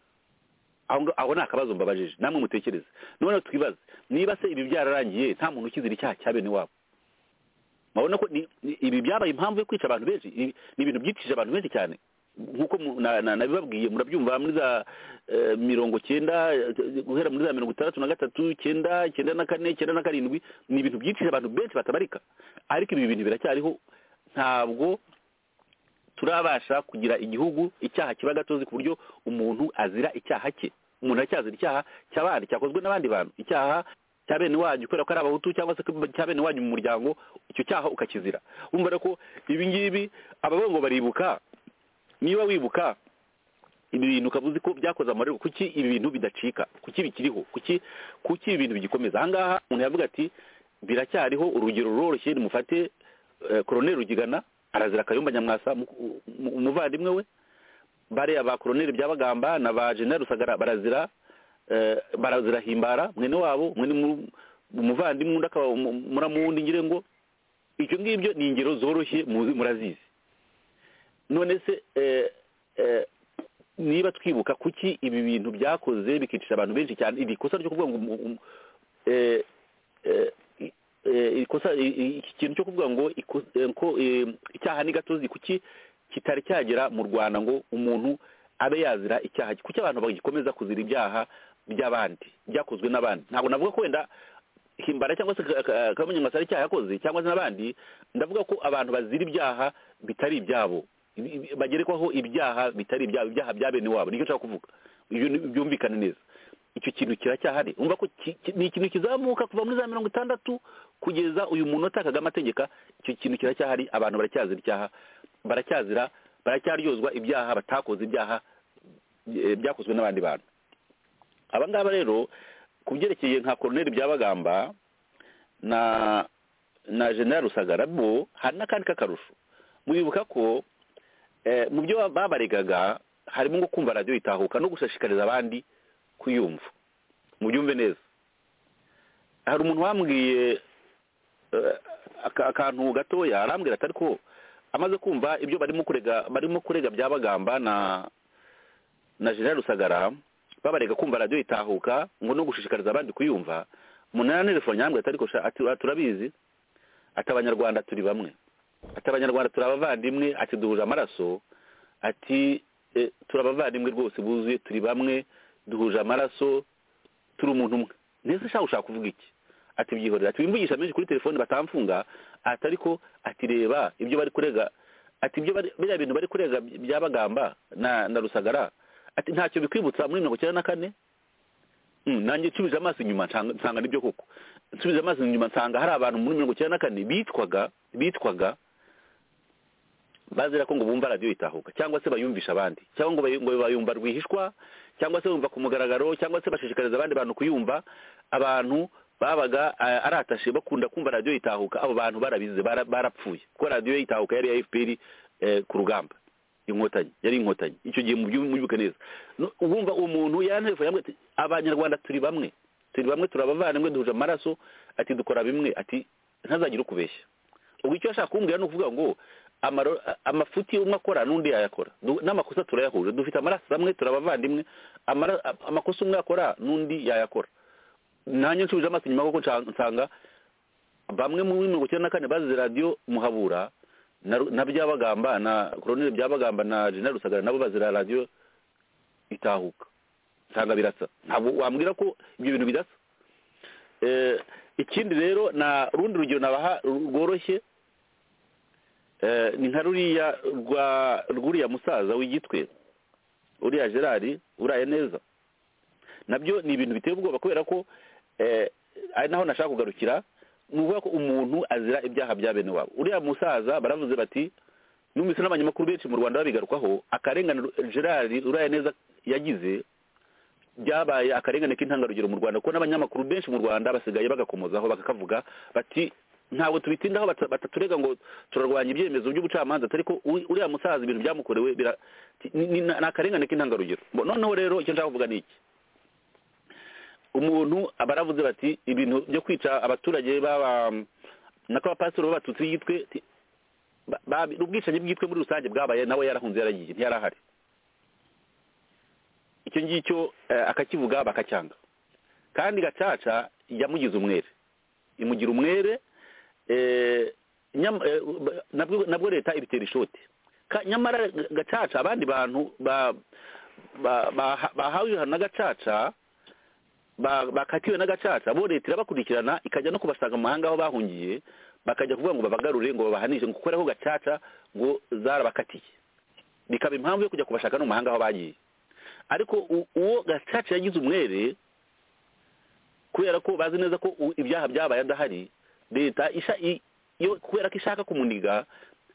Aho ni akabazo mbabajije, namwe mutekereze. None twibaze niba se ibi byararangiye nta muntu ukizira icyaha cya bene wabo. Mabona ko ibi byabaye impamvu yo kwica abantu benshi, ni ibintu byicije abantu benshi cyane, nkuko nabibabwiye murabyumva muri za mirongo cyenda guhera muri za mirongo itandatu na gatatu, cyenda, cyenda na kane, cyenda na karindwi, ni ibintu byicije abantu benshi batabarika. Ariko ibi bintu biracyariho, ntabwo turabasha kugira igihugu icyaha kiba gatozi ku buryo umuntu azira icyaha cye. Umuntu acyazira icyaha cy'abandi cyakozwe n'abandi bantu, icyaha cya bene wanyu kubera ko ari abahutu, cyangwa se cya bene wanyu mu muryango, icyo cyaha ukakizira. Urumva ko ibi ngibi abavuga ngo baribuka, niba wibuka ibi bintu ukavuze ko byakoze amarero, kuki ibi bintu bidacika, kuki bikiriho, kuki kuki ibi bintu bigikomeza? Ahangaha umuntu yavuga ati biracyariho. Urugero ruroroshye, nimufate Colonel Rugigana arazira Kayumba Nyamwasa umuvandimwe we, bare aba Colonel Byabagamba na ba General Rusagara barazira barazira Himbara mwene wabo, mwene umuvandimwe undi akaba muramundi ngire ngo icyo ngibyo ni ingero zoroshye murazizi. None se niba twibuka kuki ibi bintu byakoze bikicisha abantu benshi cyane, iri kosa ryo kuvuga ngo ikosa iki kintu cyo kuvuga ngo icyaha ni gatozi, kuki kitari cyagera mu Rwanda ngo umuntu abe yazira icyaha, kuki abantu bagikomeza kuzira ibyaha by'abandi byakozwe n'abandi? Ntabwo navuga ko wenda Himbara cyangwa se Kayumba Nyamwasa icyaha yakoze cyangwa se n'abandi, ndavuga ko abantu bazira ibyaha bitari ibyabo, bagerekwaho ibyaha bitari ibyabo, ibyaha bya bene wabo. Nicyo nshaka kuvuga, ibyo byumvikane neza. Icyo kintu kiracyahari. Umva ko ni ikintu kizamuka kuva muri za mirongo itandatu kugeza uyu muntu atakaga amategeko. Icyo kintu kiracyahari, abantu baracyazira icyaha, baracyazira baracyaryozwa ibyaha batakoze, ibyaha byakozwe n'abandi bantu. Aba ngaba rero kubyerekeye nka Colonel Byabagamba na na General Rusagara, bo hari n'akandi kakarusho. Mwibuka ko mu byo babaregaga harimo ngo kumva radio itahuka no gushashikariza abandi kuyumva mubyumve neza. Hari umuntu wambwiye akantu gatoya, arambwira ati ariko amaze kumva ibyo barimo kurega barimo kurega byabagamba na na General Rusagara babarega kumva radio itahuka ngo no gushishikariza abandi kuyumva. Umunani telefone yambwe ati ariko ati turabizi, ati abanyarwanda turi bamwe, ati abanyarwanda turabavandimwe, ati duhuje amaraso, ati e, turabavandimwe rwose buzuye, turi bamwe, duhuje amaraso, turi umuntu umwe. Nese sha ushaka kuvuga iki? Ati byihorera, ati bimvugisha menshi kuri telefone batamfunga, ati ariko ati reba ibyo bari kurega, ati ibyo bari bya bintu bari kurega byabagamba na na Rusagara, ati ntacyo bikwibutsa muri mirongo icyenda na kane. Mm, nanjye nsubije amaso inyuma nsanga nibyo koko. Nsubije amaso inyuma nsanga hari abantu muri mirongo icyenda na kane bitwaga bitwaga bazira ko ngo bumva radio itahuka cyangwa se bayumvisha abandi, cyangwa ngo ngo bayumva rwihishwa, cyangwa se bumva ku mugaragaro, cyangwa se bashishikariza abandi bantu kuyumva. Abantu babaga aratashe bakunda kumva radio itahuka, abo bantu barabize barapfuye ko radio itahuka yari ya F P R eh, ku rugamba inkotanyi, yari inkotanyi icyo gihe mu by'umubuke neza. Ubumva umuntu yanterefa yamwe ati abanyarwanda turi bamwe, turi bamwe turabavandimwe duhuje amaraso, ati dukora bimwe, ati ntazagira ukubeshya. Ubwo icyo ashaka kumbwira no kuvuga ngo amafuti umwe akora n'undi yayakora, n'amakosa turayahuje, dufite amaraso amwe turabavandimwe, amakosa umwe akora n'undi yayakora. Nanjye nsubije amaso inyuma kuko nsanga bamwe mu mirongo icyenda na kane bazize radio Muhabura na byabagamba na Colonel byabagamba na General Rusagara nabo bazira radio itahuka. Nsanga birasa, ntabwo wambwira ko ibyo bintu bidasa. Eh ikindi rero na rundi rugero nabaha rworoshye, eh ni nka ruriya rwa rwuriya musaza w'igitwe uriya Gerard uraye neza. Nabyo ni ibintu biteye ubwoba kubera ko eh ari naho nashaka kugarukira, nuvuga ko umuntu azira ibyaha bya bene wabo. Uriya musaza baravuze bati numvise n'abanyamakuru benshi mu Rwanda babigarukaho, akarengane Gerard uraye neza yagize byabaye akarengane k'intangarugero mu Rwanda, ko n'abanyamakuru benshi mu Rwanda basigaye bagakomozaho bakakavuga bati ntabwo tubitindaho bataturega ngo turarwanya ibyemezo by'ubucamanza, ariko uriya musaza ibintu byamukorewe ni akarengane k'intangarugero. Noneho rero icyo nshaka kuvuga ni iki, umuntu abaravuze bati ibintu byo kwica abaturage baba nako abapasitoro b'abatutsi yitwe ubwicanyi bwitwe muri rusange bwabaye, nawe yarahunze yaragiye ntiyarahari. Icyo ngicyo akakivuga bakacyanga, kandi Gacaca yamugize umwere, imugira umwere, nabwo leta ibitera ishoti. Nyamara Gacaca abandi bantu bahawe ibihano na Gacaca bakatiwe na Gacaca bo leta irabakurikirana ikajya no kubasanga mu mahanga aho bahungiye, bakajya kuvuga ngo babagarure ngo babahanishe ngo kuko Gacaca ngo zarabakatiye, bikaba impamvu yo kujya kubashaka no mu mahanga aho bagiye. Ariko uwo Gacaca yagize umwere kubera ko bazi neza ko ibyaha byabaye adahari, leta isha yo kubera ko ishaka kumuniga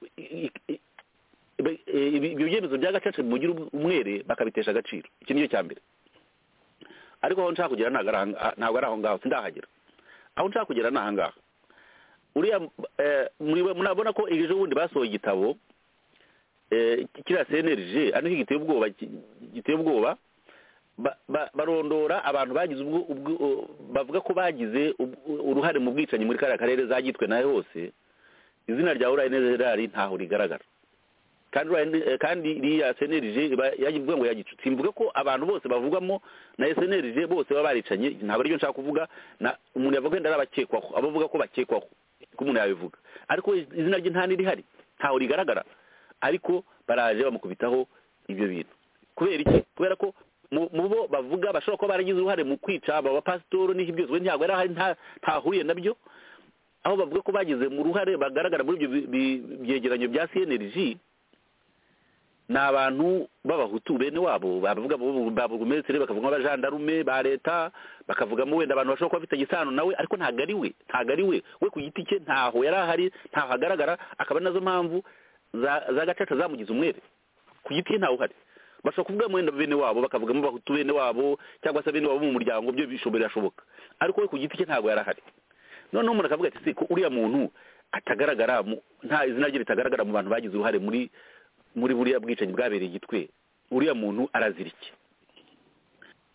ibyo byemezo bya Gacaca bimugira umwere bakabitesha agaciro. Iki niyo cya mbere. Ariko aho nshaka kugera ntabwo ari aho ngaho, sindahagera. Aho nshaka kugera ni aha ngaha. Uriya murabona ko ejo bundi basohoye igitabo kiriya C N L G, ariko giteye ubwoba, giteye ubwoba barondora abantu bagize bavuga ko bagize uruhare mu bwicanyi muri kariya karere zagitwe nayo hose. Izina rya Uraye neza Gerard ntaho rigaragara, kandi kandi iriya C N L G yagivuga ngo yagicutse. Mvuga ko abantu bose bavugamo na C N L G bose baba baricanye, ntabwo aricyo nshaka kuvuga. Na umuntu yavuga ndara abakekwaho, abavuga ko bakekwaho ko umuntu yabivuga, ariko izina rye nta nirihari, ntaho rigaragara. Ariko baraje bamukubitaho ibyo bintu kubera iki? Kubera ko mu bo bavuga bashobora kuba baragize uruhare mu kwica aba bapasitoro n'iki byose, we ntabwo ari ntahuye nabyo. Aho bavuga ko bagize mu ruhare bagaragara muri ibyo byegeranyo bya C N L G ni abantu b'abahutu bene wabo, bavuga baburugumesitiri, bakavuga abajandarume ba leta, bakavugamo wenda abantu bashobora kuba bafite isano nawe, ariko ntabwo ari we, ntabwo ari we we ku giti cye ntaho yari ahari, ntaho hagaragara. Akaba nazo mpamvu za Gacaca zamugize umwere, ku giti cye ntaho uhari. Bashobora kuvuga mwenda bene wabo, bakavugamo abahutu bene wabo cyangwa se bene wabo mu muryango, byo bishobora birashoboka, ariko we ku giti cye ntabwo yari ahari. Noneho umuntu akavuga ati se ko uriya muntu atagaragara, nta izina rye ritagaragara mu bantu bagize uruhare muri muri buriya bwicanyi bwabereye igitwe, uriya muntu arazira iki?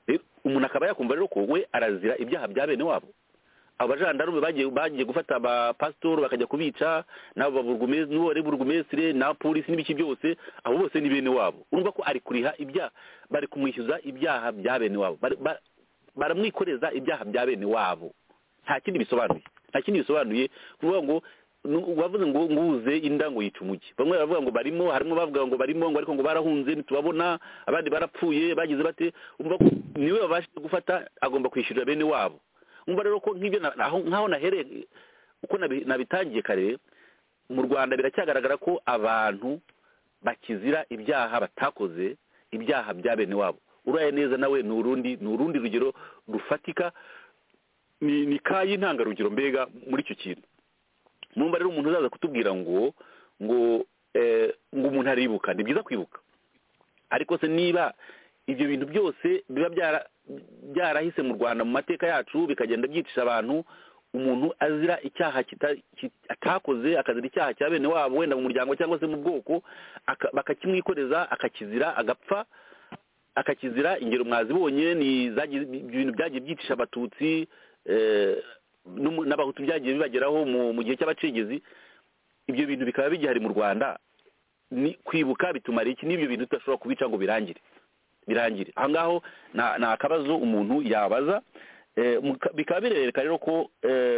umuntu akaba yakumva rero ko we arazira ibyaha bya bene wabo. Abajandarume bagiye bagiye gufata abapasitori bakajya kubica, nabo baburugumeze n'uwo ari burugumesire na polisi n'ibiki byose, abo bose ni bene wabo. Urumva ko ari kuriha ibyaha, bari kumwishyuza ibyaha bya bene wabo, baramwikoreza ibyaha bya bene wabo. Nta kindi bisobanuye, nta kindi bisobanuye kuvuga ngo bavuze ngo nguze inda ngo yica umugi. Bamwe bavuga ngo barimo, harimo bavuga ngo barimo ngo ariko ngo barahunze ntitubabona, abandi barapfuye bagize bate. Umva ko niwe babashije gufata agomba kwishyurira bene wabo. Umva rero ko nk'ibyo nkaho nahereye uko nabitangiye kare, mu Rwanda biracyagaragara ko abantu bakizira ibyaha batakoze, ibyaha bya bene wabo. Uraye neza nawe ni urundi ni urundi rugero rufatika, ni ni kayi ntangarugero mbega muri icyo kintu. Numva rero umuntu uzaza kutubwira ngo ngo eh, ngo umuntu aribuka, ni byiza kwibuka, ariko se niba ibyo bintu byose biba byara byarahise mu Rwanda mu mateka yacu bikagenda byicisha abantu, umuntu azira icyaha atakoze, akazira icyaha cya bene wabo wenda mu muryango cyangwa se mu bwoko, bakakimwikoreza akakizira agapfa, akakizira. Ingero mwazibonye ni ibintu byagiye byicisha abatutsi n'abahutu byagiye bibageraho mu gihe cy'abacengezi. Ibyo bintu bikaba bigihari mu Rwanda. Ni kwibuka bitumara iki? N'ibyo bintu tudashobora kubica ngo birangire birangire aho ngaho nta akabazo umuntu yabaza. Bikaba birereka rero ko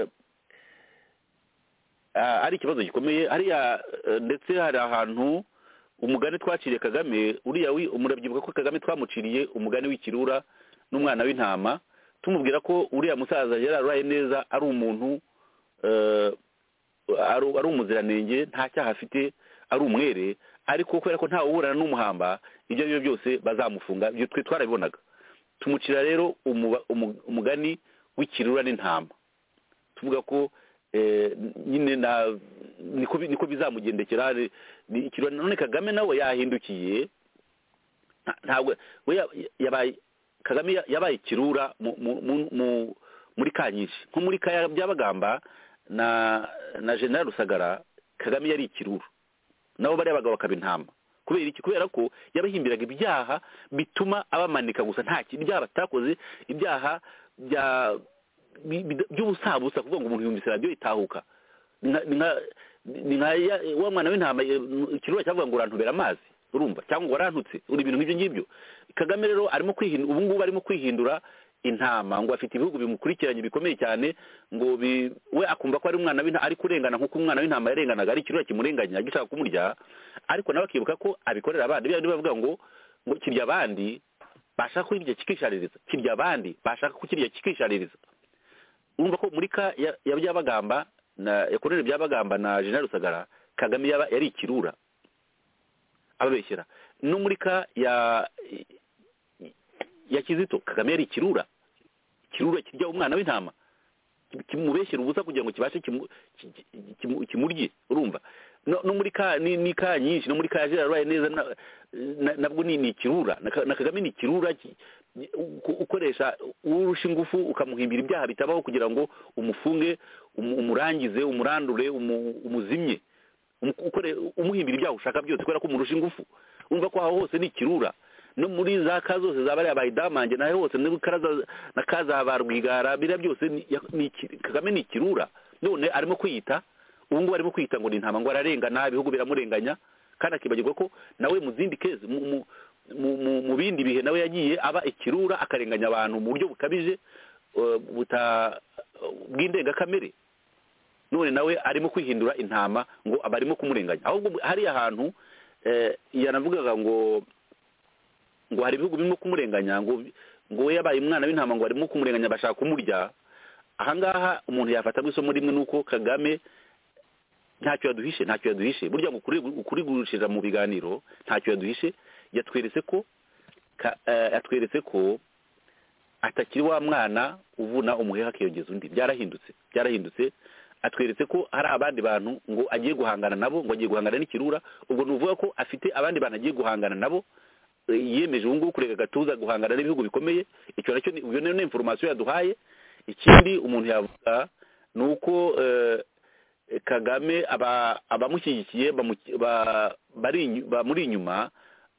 ari ikibazo gikomeye hariya, ndetse hari ahantu umugani twaciriye Kagame, uriya umurabyibuka ko Kagame twamuciriye umugani w'ikirura n'umwana w'intama, tumubwira ko uriya musaza yararaye neza, ari umuntu ari umuziranenge, nta cyaha afite, ari umwere, ariko kubera ko ntawe uburana n'umuhamba, ibyo ari byo byose bazamufunga. Ibyo twe twarabibonaga. Tumucira rero umugani w'ikirura n'intama, tuvuga ko nyine niko bizamugendekera ikirura. None Kagame nawe yahindukiye, ntabwo yabaye Kagame yabaye ikirura muri Kanyinshi, nko muri Kaya Byabagamba na na General Rusagara. Kagame yari ikirura, nabo bari abagabo bakaba intama. Kubera iki? Kubera ko yabahimbiraga ibyaha bituma abamanika gusa, nta ibyaha batakoze, ibyaha by'ubusabusa, kuvuga ngo umuntu yumvise radiyo itahuka. Ni nka wa mwana w'intama ikirura cyavuga ngo urantubera amazi, urumva, cyangwa ngo warantutse, uri ibintu nk'ibyo ngibyo. Kagame rero arimo kwihindura, ubu ngubu arimo kwihindura intama, ngo afite ibihugu bimukurikiranye bikomeye cyane, ngo we akumva ko ari umwana w'intama, ari kurengana nk'uko umwana w'intama yarenganaga, ari ikirura kimurenganya gishaka kumurya, ariko nawe akibuka ko abikorera abandi. Bya bavuga ngo ngo kirya abandi bashaka kurya kikishaririza, kirya abandi bashaka kukirya kikishaririza. Urumva ko muri ka ya Byabagamba na yakorera Byabagamba na General Rusagara, Kagame yaba yari ikirura ababeshyera. No muri ka ya ya Kizito, Kagame yari ikirura, ikirura kirya umwana w'intama, kimubeshyera ubusa kugira ngo kibashe kimurye. Urumva no muri ka ni ka nyinshi, no muri ka Gerard Rwaye neza nabwo ni ikirura. Na Kagame ni ikirura ukoresha urusha ingufu ukamuhimbira ibyaha bitabaho kugira ngo umufunge, umurangize, umurandure, umuzimye, umuhimbira ibyaha ushaka byose kubera ko umurusha ingufu. Urumva ko aho hose ni ikirura. No muri za ka zose zabari abayidamange naho hose na kaza barwigara, bira byose ni Kagame ni ikirura. None arimo kwiyita, ubu ngubu arimo kwiyita ngo ni intama, ngo ararengana, ibihugu biramurenganya, kandi akibagirwa ko nawe mu zindi kezi mu bindi bihe nawe yagiye aba ikirura, akarenganya abantu mu buryo bukabije bw'indengakamere. None nawe arimo kwihindura intama ngo abarimo kumurenganya. Ahubwo hariya hantu yanavugaga ngo ngo hari ibihugu birimo kumurenganya, ngo ngo we yabaye umwana w'intama, ngo barimo kumurenganya bashaka kumurya. Ahangaha umuntu yafata isomo rimwe, nuko Kagame ntacyo yaduhishe, ntacyo yaduhishe. Burya ngo ukuri gushira mu biganiro, ntacyo yaduhishe. Yatweretse ko yatweretse ko atakiri wa mwana uvuna umuheha akiyongeza undi. Byarahindutse, byarahindutse. Atweretse ko hari abandi bantu ngo agiye guhangana nabo, ngo agiye guhangana n'ikirura. Ubwo nuvuga ko afite abandi bantu agiye guhangana nabo, yiyemeje ubu ngubu kurega gatuza guhangana n'ibihugu bikomeye. Icyo nacyo iyo ni information yaduhaye. Ikindi umuntu yavuga nuko Kagame abamushyigikiye bamuri inyuma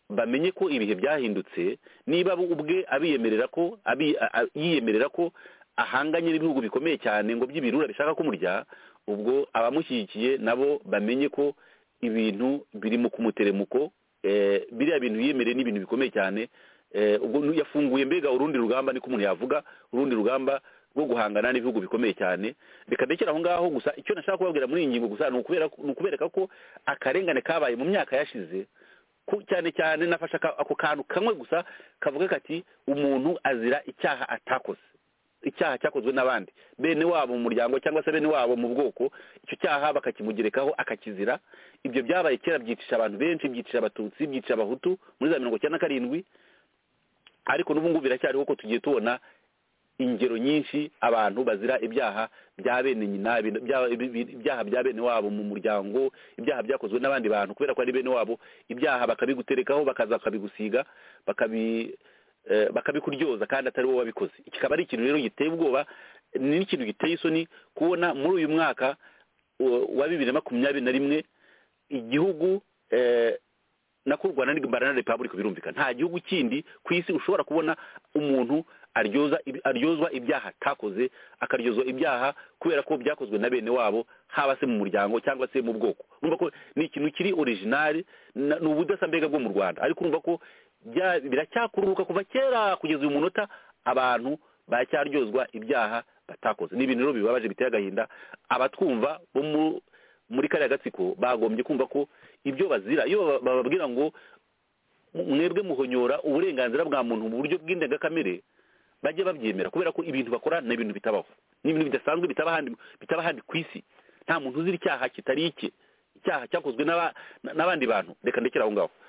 bamenye ko ibihe byahindutse, niba ubwe abiyemerera ko yiyemerera ko ahanganye n'ibihugu bikomeye cyane ngo by'ibirura bishaka kumurya, ubwo abamushyigikiye nabo bamenye ko ibintu biri mu kumuteremuko, biriya bintu yiyemereye n'ibintu bikomeye cyane. Ubwo yafunguye mbega urundi rugamba, niko umuntu yavuga, urundi rugamba rwo guhangana n'ibihugu bikomeye cyane. Reka ndekera aho ngaho, gusa icyo nashaka kubabwira muri iyi ngingo gusa ni ukubereka ko akarengane kabaye mu myaka yashize, cyane cyane nafashe ako kantu kamwe gusa kavuga kati umuntu azira icyaha atakoze, icyaha cyakozwe n'abandi bene wabo mu muryango cyangwa se bene wabo mu bwoko, icyo cyaha bakakimugerekaho akakizira. Ibyo byabaye kera, byicisha abantu benshi, byicisha abatutsi, byicisha abahutu muri za mirongo icyenda na karindwi, ariko n'ubu ngubu biracyariho ko tugiye tubona ingero nyinshi abantu bazira ibyaha bya bene nyina, ibyaha bya bene wabo mu muryango, ibyaha byakozwe n'abandi bantu kubera ko ari bene wabo, ibyaha bakabiguterekaho bakaza bakabigusiga bakabi bakabikuryoza kandi atari wowe wabikoze. Kikaba ari ikintu rero giteye ubwoba, ni n'ikintu giteye isoni kubona muri uyu mwaka wa bibiri na makumyabiri na rimwe igihugu nako u Rwanda n'Imbara Republic birumvikana, nta gihugu kindi ku isi ushobora kubona umuntu aryoza aryozwa ibyaha takoze, akaryozwa ibyaha kubera ko byakozwe na bene wabo, haba se mu muryango cyangwa se mu bwoko. Urumva ko ni ikintu kiri original, ni ubudasa mbega bwo mu Rwanda, ariko urumva ko biracyakururuka kuva kera kugeza uyu munota, abantu bacyaryozwa ibyaha batakoze. Ni ibintu rero bibabaje, biteye agahinda. Abatwumva bo muri kariya gatsiko bagombye kumva ko ibyo bazira, iyo bababwira ngo mwebwe muhonyora uburenganzira bwa muntu mu buryo bw'indengakamere, bajye babyemera, kubera ko ibintu bakora ni ibintu bitabaho, ni ibintu bidasanzwe, bitaba ahandi bitaba ahandi ku isi. Nta muntu uzira icyaha kitari icye, icyaha cyakozwe n'abandi bantu. Reka ndekera aho ngaho.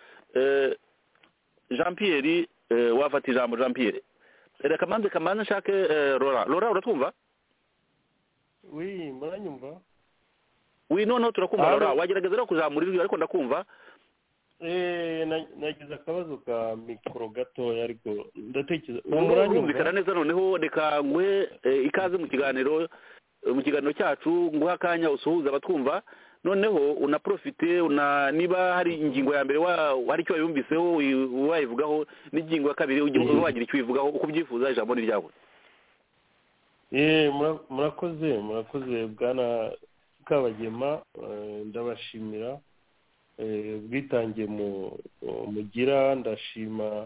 Jean Pierre, wafata ijambo. Jean Pierre, reka manze kamanze nshake Laura. Laura, uratwumva? Oui, muranyumva? Oui, no no turakumva. Laura, wagerageza rero kuzamurira, ariko ndakumva. Eh, nagize akabazo ka mikoro gatoya, ariko ndatekereza urumvikana neza. Noneho reka ngwe ikaze mu kiganiro mu kiganiro cyacu, nguha akanya usuhuza abatwumva, noneho unaprofite una niba hari ingingo ya mbere wari cyo yumviseho wayivugaho, n'ingingo ya kabiri wagira icyo uyivugaho, uko ubyifuza. Ijambo ni ryawe. Eh, murakoze murakoze bwana Kabagema, ndabashimira ubwitange mugira. Ndashima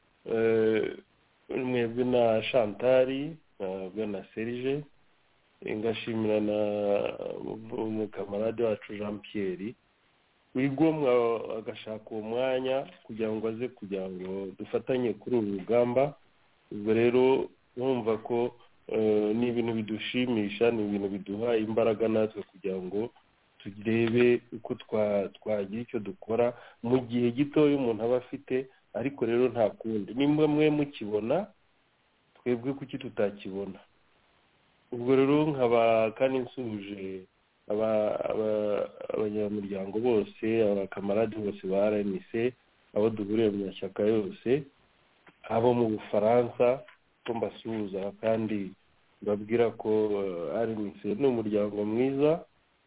mwebwe na Chantal na Serge, ngashimira na umukamarade wacu Jean Pierre wigomwa agashaka uwo mwanya kugira ngo aze kugira ngo dufatanye kuri uru rugamba. Ubwo rero numva ko ni ibintu bidushimisha, ni ibintu biduha imbaraga natwe kugira ngo turebe uko twagira icyo dukora mu gihe gitoya umuntu aba afite. Ariko rero nta kundi, nimba mwe mukibona, twebwe kuki tutakibona? Ubwo rero nkaba kandi nsuje abanyamuryango bose, abakamarade bose ba R N C, abo duhuriye mu mashyaka yose, abo mu Bufaransa, ko mbasuhuza kandi babwira ko R N C ni umuryango mwiza.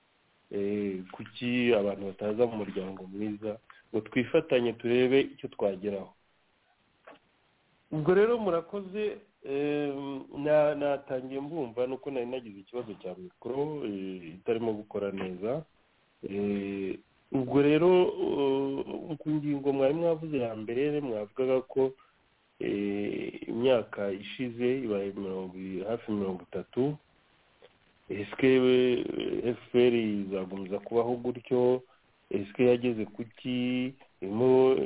Kuki abantu bataza mu muryango mwiza ngo twifatanye turebe icyo twageraho? Ubwo rero murakoze. Natangiye mbumva nuko nari nagize ikibazo cya mikoro itarimo gukora neza. Ubwo rero ku ngingo mwari mwavuze ya mbere, mwavugaga ko imyaka ishize ibaye hafi mirongo itatu. Eske F P R izagumiza kubaho gutyo? Eske yageze kuki? Imo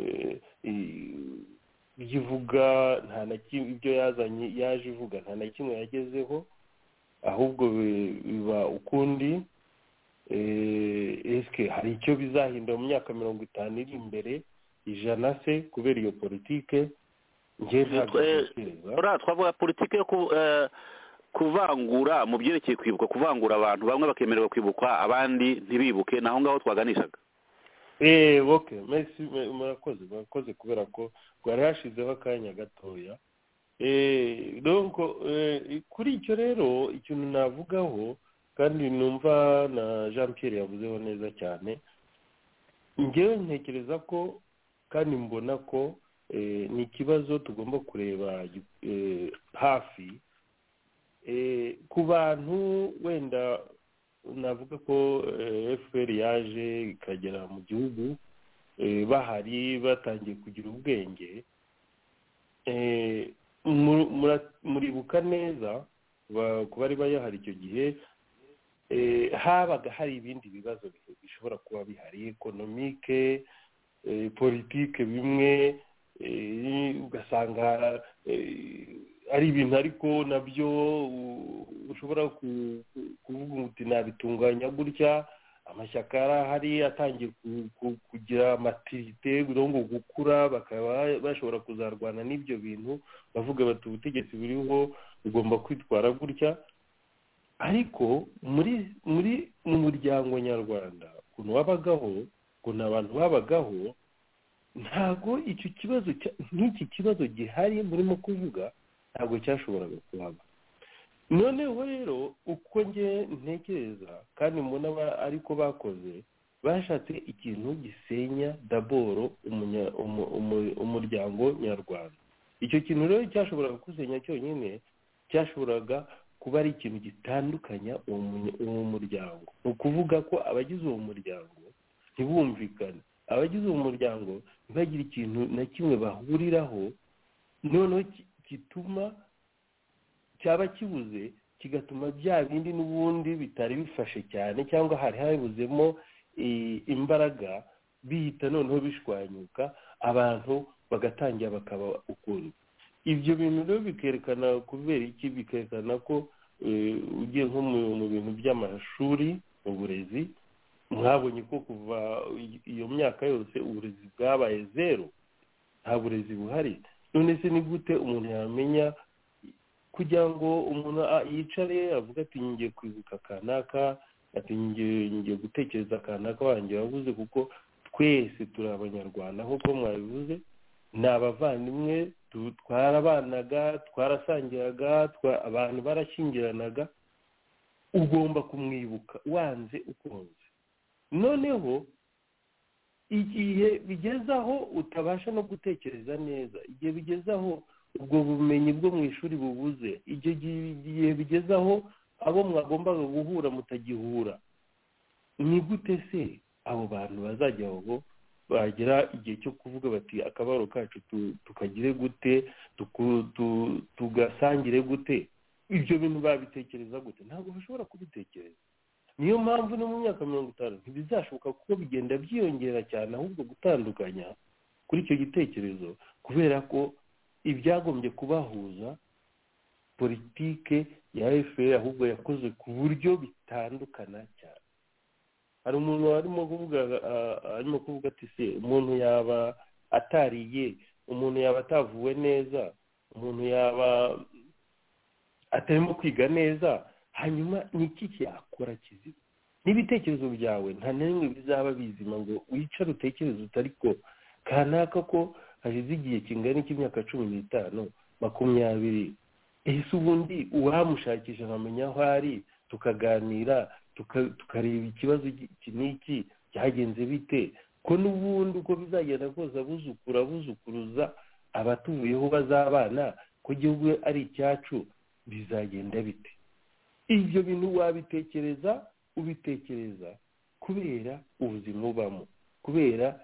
ivuga nta na kimwe, ibyo yazanye yaje ivuga nta na kimwe yagezeho, ahubwo biba ukundi. Eske hari icyo bizahinda mu myaka mirongo itanu iri imbere, ijana se, kubera iyo politike? Nje ntabwo twavuga politike yo kuvangura mu byerekeye kwibuka, kuvangura abantu bamwe bakemererwa kwibukwa abandi ntibibuke, naho ngaho twaganishaga. Eh, okay, merci, murakoze murakoze kubera ko gwari hashizeho akanya gatoya. Eh, donc kuri icyo rero ikintu navugaho kandi numva na Jean Pierre yavuzeho neza cyane, ngewe ntekereza ko kandi mbona ko ni ikibazo tugomba kureba hafi ku bantu wenda navuga ko F P R yaje ikagera mu gihugu bahari batangiye kugira ubwenge, muribuka neza ku bari bayahari icyo gihe habaga hari ibindi bibazo bishobora kuba bihari, ekonomike, politike, bimwe ugasanga ari ibintu ariko nabyo ushobora kuvuga uti nabitunganya gutya, amashyaka arahari atangiye kugira matirite ngo gukura, bakaba bashobora kuzarwana n'ibyo bintu, bavuga bati ubutegetsi buriho bugomba kwitwara gutya. Ariko muri muri mu muryango nyarwanda ukuntu wabagaho, ukuntu abantu babagaho, ntago icyo kibazo nk'iki kibazo gihari murimo kuvuga ntabwo cyashoboraga kuhaba. Noneho rero uko nge ntekereza kandi mbona ariko bakoze, bashatse ikintu gisenya daboro umuryango nyarwanda. Icyo kintu rero cyashoboraga kusenya cyonyine cyashoboraga kuba ari ikintu gitandukanya uwo muryango. Ni ukuvuga ko abagize uwo muryango ntibumvikane, abagize uwo muryango ntibagire ikintu na kimwe bahuriraho, noneho gituma cyaba kibuze, kigatuma bya bindi n'ubundi bitari bifashe cyane cyangwa hari habuzemo imbaraga bihita noneho bishwanyuka, abantu bagatangira bakaba ukuntu. Ibyo bintu rero bikerekana kubera iki? Bikerekana ko ugiye nko mu bintu by'amashuri, mu burezi, mwabonye ko kuva iyo myaka yose uburezi bwabaye zero, nta burezi buhari. None se ni gute umuntu yamenya kugira ngo umuntu yicare avuga ati ngiye kwibuka kanaka, ati ngiye gutekereza kanaka wanjye wabuze, kuko twese turi abanyarwanda nk'uko mwabivuze, ni abavandimwe, twarabanaga, twarasangiraga, abantu barashyingiranaga, ugomba kumwibuka wanze ukunze. Noneho igihe bigezaho utabasha no gutekereza neza, igihe bigezaho ubwo bumenyi bwo mu ishuri bubuze, igihe bigezaho abo mwagombaga guhura mutagihura, ni gute se abo bantu bazajya aho bagira igihe cyo kuvuga bati akabaro kacu tukagire gute, tugasangire gute? Ibyo bintu babitekereza gute? Ntabwo bashobora kubitekereza. Niyo mpamvu no mu myaka mirongo itanu ntibizashoboka, kuko bigenda byiyongera cyane, ahubwo gutandukanya kuri icyo gitekerezo, kubera ko ibyagombye kubahuza politike ya F P R ahubwo yakoze ku buryo bitandukana cyane. Hari umuntu arimo kuvuga arimo kuvuga ati se umuntu yaba atariye, umuntu yaba atavuwe neza, umuntu yaba atarimo kwiga neza, hanyuma niki cyakora kiziba? N'ibitekerezo byawe nta n'imwe bizaba bizima ngo wicare utekereze utari ko kanaka ko hashize igihe kingana cy'imyaka cumi n'itanu makumyabiri, ese ubundi uwamushakisha nkamenya aho ari, tukaganira tukareba ikibazo iki n'iki cyagenze bite, ko n'ubundi uko bizagenda kose abuzukura abuzukuruza abatuvuyeho bazabana, ko igihugu ari icyacu, bizagenda bite? Ibyo bintu wabitekereza, ubitekereza kubera ubuzima ubamo, kubera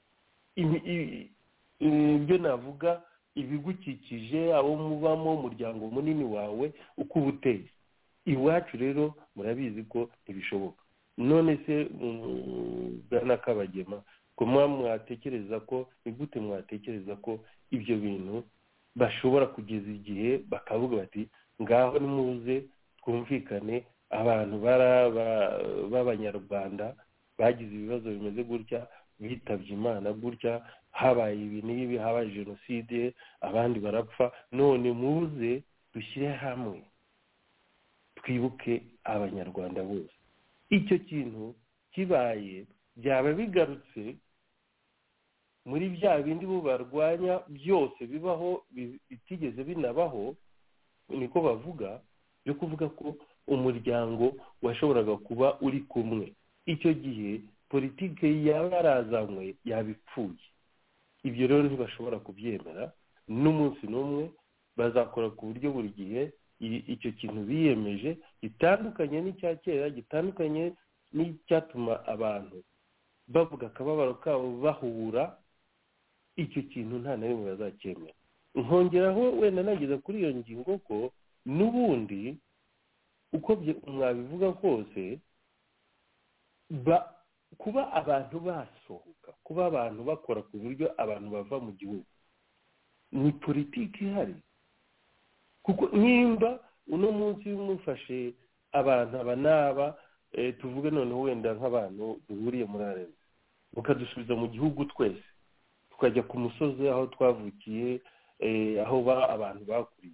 ibyo navuga ibigukikije, abo mubamo, umuryango munini wawe uko ubuteye. Iwacu rero murabizi ko ntibishoboka. None se bwana Kabagema, ko mwatekereza ko ni gute mwatekereza ko ibyo bintu bashobora kugeza igihe bakavuga bati ngaho nimuze twumvikane, abantu b'abanyarwanda bagize ibibazo bimeze gutya, bitabye Imana gutya, habaye ibi n'ibi, habaye jenoside, abandi barapfa, none muze dushyire hamwe twibuke abanyarwanda bose. Icyo kintu kibaye byaba bigarutse muri bya bindi bo barwanya byose bibaho bitigeze binabaho, niko bavuga, byo kuvuga ko umuryango washoboraga kuba uri kumwe. Icyo gihe politike yaba yarazanywe yabipfuye. ibyo rero ntibashobora kubyemera n'umunsi n'umwe. Bazakora ku buryo buri gihe icyo kintu biyemeje gitandukanye n'icya kera, gitandukanye n'icyatuma abantu bavuga akababaro kabo bahura, icyo kintu nta na rimwe bazacyemera. Nkongeraho wenda nageze kuri iyo ngingo ko n'ubundi uko mwabivuga kose, kuba abantu basohoka, kuba abantu bakora ku buryo abantu bava mu gihugu, ni politiki ihari. Kuko nimba uno munsi mufashe abantu aba n'aba, tuvuge noneho wenda nk'abantu duhuriye muri arena, mukadusubiza mu gihugu twese, tukajya ku musozi aho twavukiye, aho abantu bakuriye,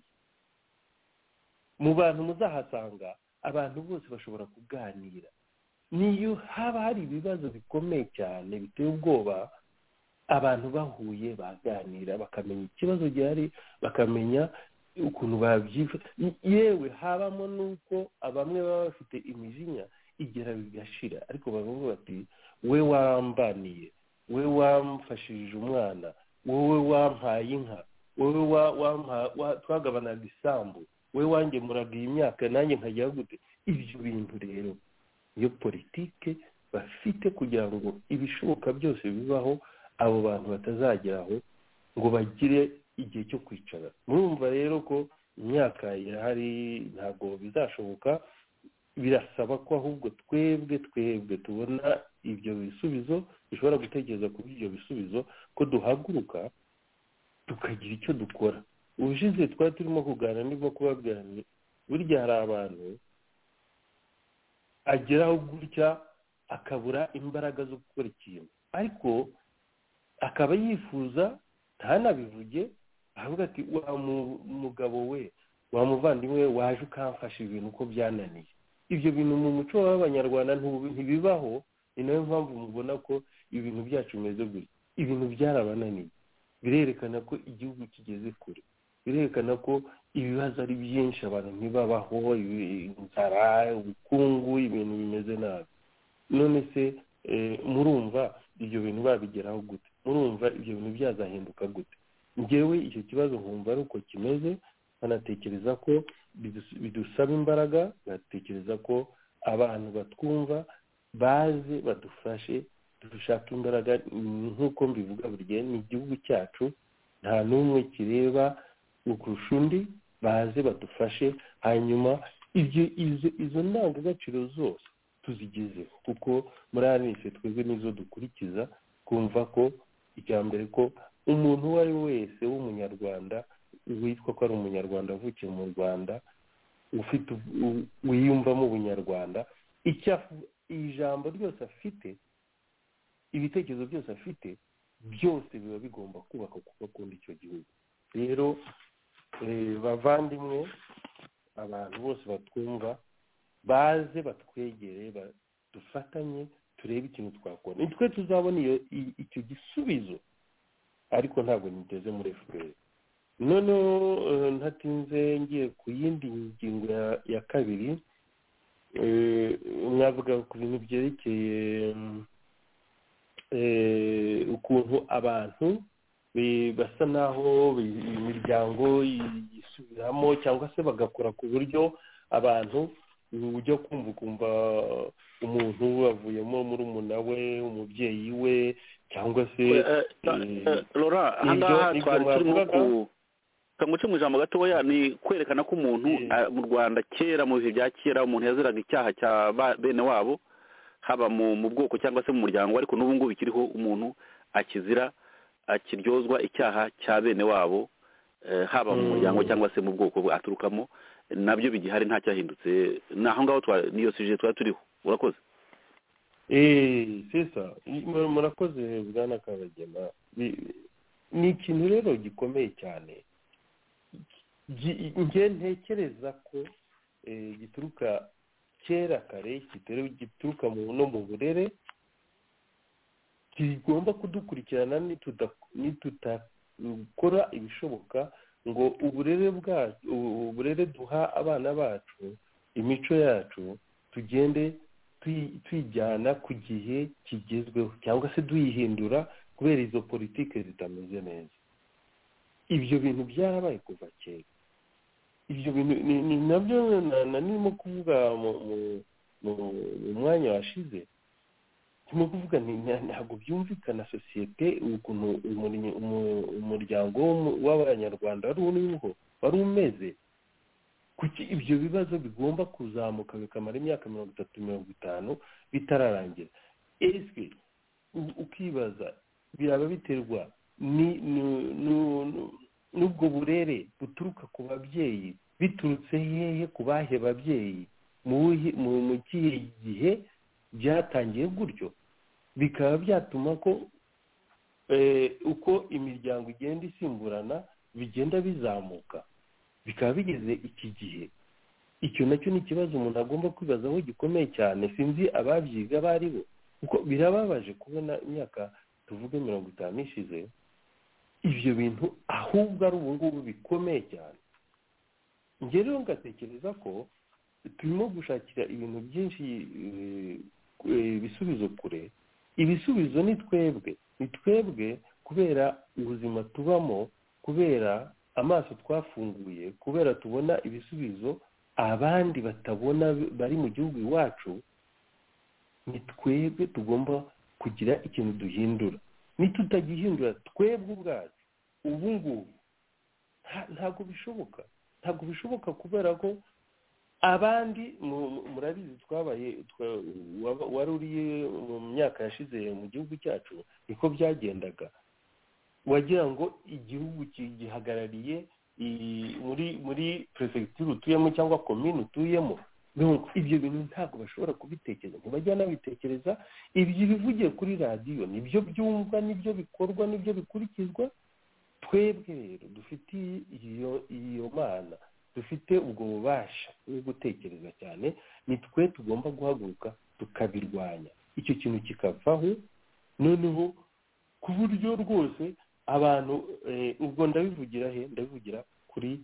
mu bantu muzahasanga abantu bose bashobora kuganira. Niyo haba hari ibibazo bikomeye cyane biteye ubwoba, abantu bahuye baganira bakamenya ikibazo gihari, bakamenya ukuntu babyifa. Yewe habamo nuko bamwe baba bafite imijinya igera bigashira, ariko bavuga bati we wambaniye, we wamfashije umwana, wowe wampaye inka, wowe twagabanaga isambu, we wangemuraga iyi myaka nanjye nkajya gute. Ibyo bintu rero iyo politike bafite kugira ngo ibishoboka byose bibaho, abo bantu batazageraho ngo bagire igihe cyo kwicara. Murumva rero ko imyaka irahari, ntabwo bizashoboka. Birasaba ko ahubwo twebwe twebwe tubona ibyo bisubizo, bishobora gutekereza kuri ibyo bisubizo, ko duhaguruka tukagira icyo dukora. Ubushize twari turimo kuganira, ndimo kubabwira nti burya hari abantu ageraho gutya akabura imbaraga zo gukora ikintu, ariko akaba yifuza ntanabivuge, avuga ati wa mugabo we, wa muvandimwe waje ukamfasha ibintu uko byananiye. Ibyo bintu mu muco w'abanyarwanda ntibibaho. Ni nayo mpamvu mubona ko ibintu byacu bimeze gutya. Ibintu byarabananiye, birerekana ko igihugu kigeze kure, birerekana ko ibibazo ari byinshi, abantu ntibabaho, inzara, ubukungu, ibintu bimeze nabi. None se murumva ibyo bintu babigeraho gute? Murumva ibyo bintu byazahinduka gute? Njyewe icyo kibazo nkumva ari uko kimeze, banatekereza ko bidusaba imbaraga, batekereza ko abantu batwumva baze badufashe, dushaka imbaraga. Nk'uko mbivuga buri gihe, ni igihugu cyacu, nta n'umwe kireba ukurusha undi, baze badufashe, hanyuma ibyo izo ndangagaciro zose tuzigezeho. Kuko muri aranise twebwe nizo dukurikiza, kumva ko icya mbere ko umuntu uwo ari we wese w'umunyarwanda witwa ko ari umunyarwanda avukiye mu Rwanda, ufite wiyumvamo ubunyarwanda, ijambo ryose afite, ibitekerezo byose afite, byose biba bigomba kubaka kuko akunda icyo gihugu. Rero bavandimwe, abantu bose batwumva baze batwegere, dufatanye, turebe ikintu twakora. Nitwe tuzabona iyo icyo gisubizo, ariko ntabwo niteze muri F P R. Noneho ntatinze ngiye ku yindi ngingo ya kabiri, mwavuga ku bintu byerekeye ukuntu abantu basa naho imiryango yisubiramo, cyangwa se bagakora ku buryo abantu ujya kumva ukumva umuntu avuyemo murumuna we, umubyeyi we, cyangwa se Laurent, ahangaha twari turimo kamuce mu ijambo gatoya, ni kwerekana ko umuntu mu Rwanda kera, mu bihe bya kera, umuntu yaziraga icyaha cya bene wabo, haba mu bwoko cyangwa se mu muryango, ariko n'ubu ngubu bikiriho, umuntu akizira akiryozwa icyaha cya bene wabo, haba mu muryango cyangwa se mu bwoko aturukamo, nabyo bigihari, nta cyahindutse. Naho ngaho niyo suje twari turiho. Urakoze. Eh sisa, murakoze bwana Kabagema. Ni ikintu rero gikomeye cyane, nge ntekereza ko gituruka kera kare, gituruka no mu burere, kigomba kudukurikirana nitutakora ibishoboka ngo uburere bwacu, uburere duha abana bacu, imico yacu, tugende twijyana ku gihe kigezweho, cyangwa se tuyihindura kubera izo politike zitameze neza. Ibyo bintu byarabaye kuva kera. Ibyo bintu ni nabyo nanimo kuvuga mu mwanya washize. Turimo kuvuga ntabwo byumvikana sosiyete ukuntu umuryango w'abanyarwanda wari uriho wari umeze, kuki ibyo bibazo bigomba kuzamuka bikamara imyaka mirongo itatu mirongo itanu bitararangira. Ese ukibaza biraba biterwa n'ubwo burere buturuka ku babyeyi, biturutse hehe ku bahe babyeyi, mu kihe gihe byatangiye gutyo, bikaba byatuma ko uko imiryango igenda isimburana bigenda bizamuka, bikaba bigeze iki gihe. Icyo nacyo ni ikibazo umuntu agomba kwibazaho gikomeye cyane. Sinzi ababyiga bari bo, kuko birababaje kubona imyaka tuvuge mirongo itanu ishize ibyo bintu ahubwo ari ubu ngubu bikomeye cyane. Njye rero ngatekereza ko turimo gushakira ibintu byinshi ibisubizo kure. Ibisubizo ni twebwe ni twebwe kubera ubuzima tubamo, kubera amaso twafunguye, kubera tubona ibisubizo abandi batabona bari mu gihugu iwacu. Ni twebwe tugomba kugira ikintu duhindura. Nitutagihindura twebwe ubwacu ubu ngubu ntabwo bishoboka, ntabwo bishoboka kubera ko abandi murabizi twabaye wari uri mu myaka yashize mu gihugu cyacu niko byagendaga. Wagira ngo igihugu gihagarariye muri muri prefecture utuyemo cyangwa commune utuyemo. Ibyo bintu ntabwo bashobora kubitekereza, ntibajya nabitekereza. Ibyo bivugiye kuri radiyo nibyo byumva, nibyo bikorwa, nibyo bikurikizwa. Twebwe rero dufite iyo iyo mana, dufite ubwo bubasha bwo gutekereza cyane, ni twe tugomba guhaguruka tukabirwanya, icyo kintu kikavaho. Noneho ku buryo rwose abantu ubwo ndabivugira he ndabivugira kuri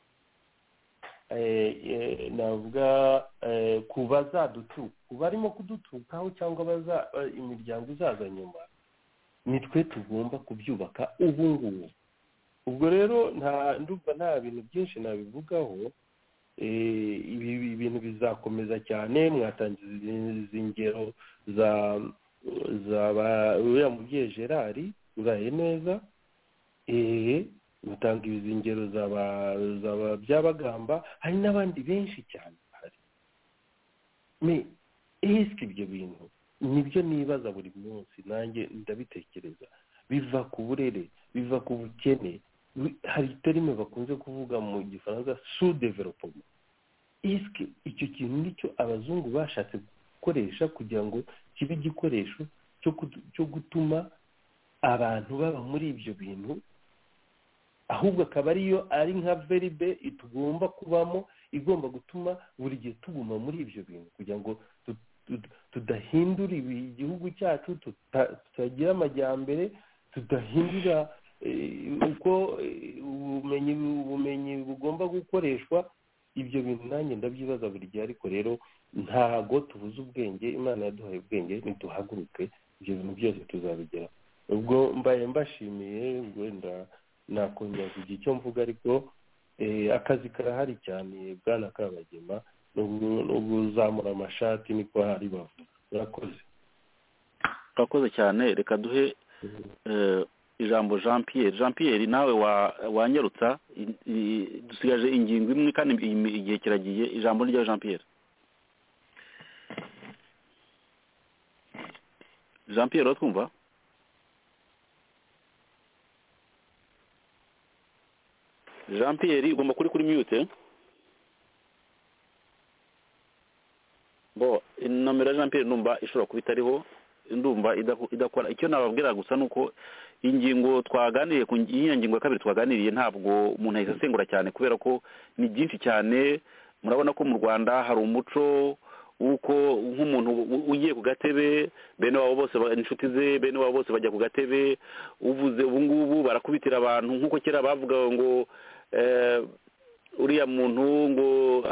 navuga ku bazadutuka, ku barimo kudutukaho cyangwa baza imiryango izaza nyuma. Ni twe tugomba kubyubaka ubu ngubu. Ubwo rero nta ndumva nta bintu byinshi nabivugaho. Ibi bintu bizakomeza cyane. Mwatangiza izi ngero za za uriya mubyeyi Gerard uraye neza, eee mutanga ibizingero zaba byabagamba, hari n'abandi benshi cyane bahari. Me eske ibyo bintu nibyo nibaza buri munsi, nanjye ndabitekereza. Biva ku burere, biva ku bukene. Hari terime bakunze kuvuga mu gifaransa sous développement. Eske icyo kintu nicyo abazungu bashatse gukoresha kugira ngo kibe igikoresho cyo gutuma abantu baba muri ibyo bintu, ahubwo akaba ariyo ari nka verbe itugomba kubamo, igomba gutuma buri gihe tuguma muri ibyo bintu kugira ngo tudahindura igihugu cyacu, tutagira amajyambere, tudahindura uko ubumenyi ubumenyi bugomba gukoreshwa. Ibyo bintu nanjye ndabyibaza buri gihe, ariko rero ntago tubuze ubwenge. Imana yaduhaye ubwenge, nituhaguruke ibyo bintu byose tuzabigera. Ubwo mbaye mbashimiye, wenda nakongera kugira icyo mvuga, ariko akazi karahari cyane bwana Kabagema, n'ubuzamura amashati niko hari bavuga. Urakoze. Urakoze cyane. Reka duhe ijambo Jean Pierre. Jean Pierre nawe wanyarutsa, dusigaje ingingo imwe kandi igihe kiragiye. Ijambo rya Jean Pierre. Jean Pierre twumva? Jean Pierre ugomba kuri kuri mute. Bo nomero Jean Pierre numva ishobora kubitariho, ndumva idakora. Icyo nababwira gusa nuko ingingo twaganiriye ku ngingo ya kabiri twaganiriye ntabwo umuntu ahise asengura cyane, kubera ko ni byinshi cyane. Murabona ko mu Rwanda hari umuco uko nk'umuntu ugiye ku gatebe, bene wabo bose inshuti ze bene wabo bose bajya ku gatebe, uvuze ubu ngubu barakubitira abantu nk'uko kera bavuga ngo uriya muntu ngo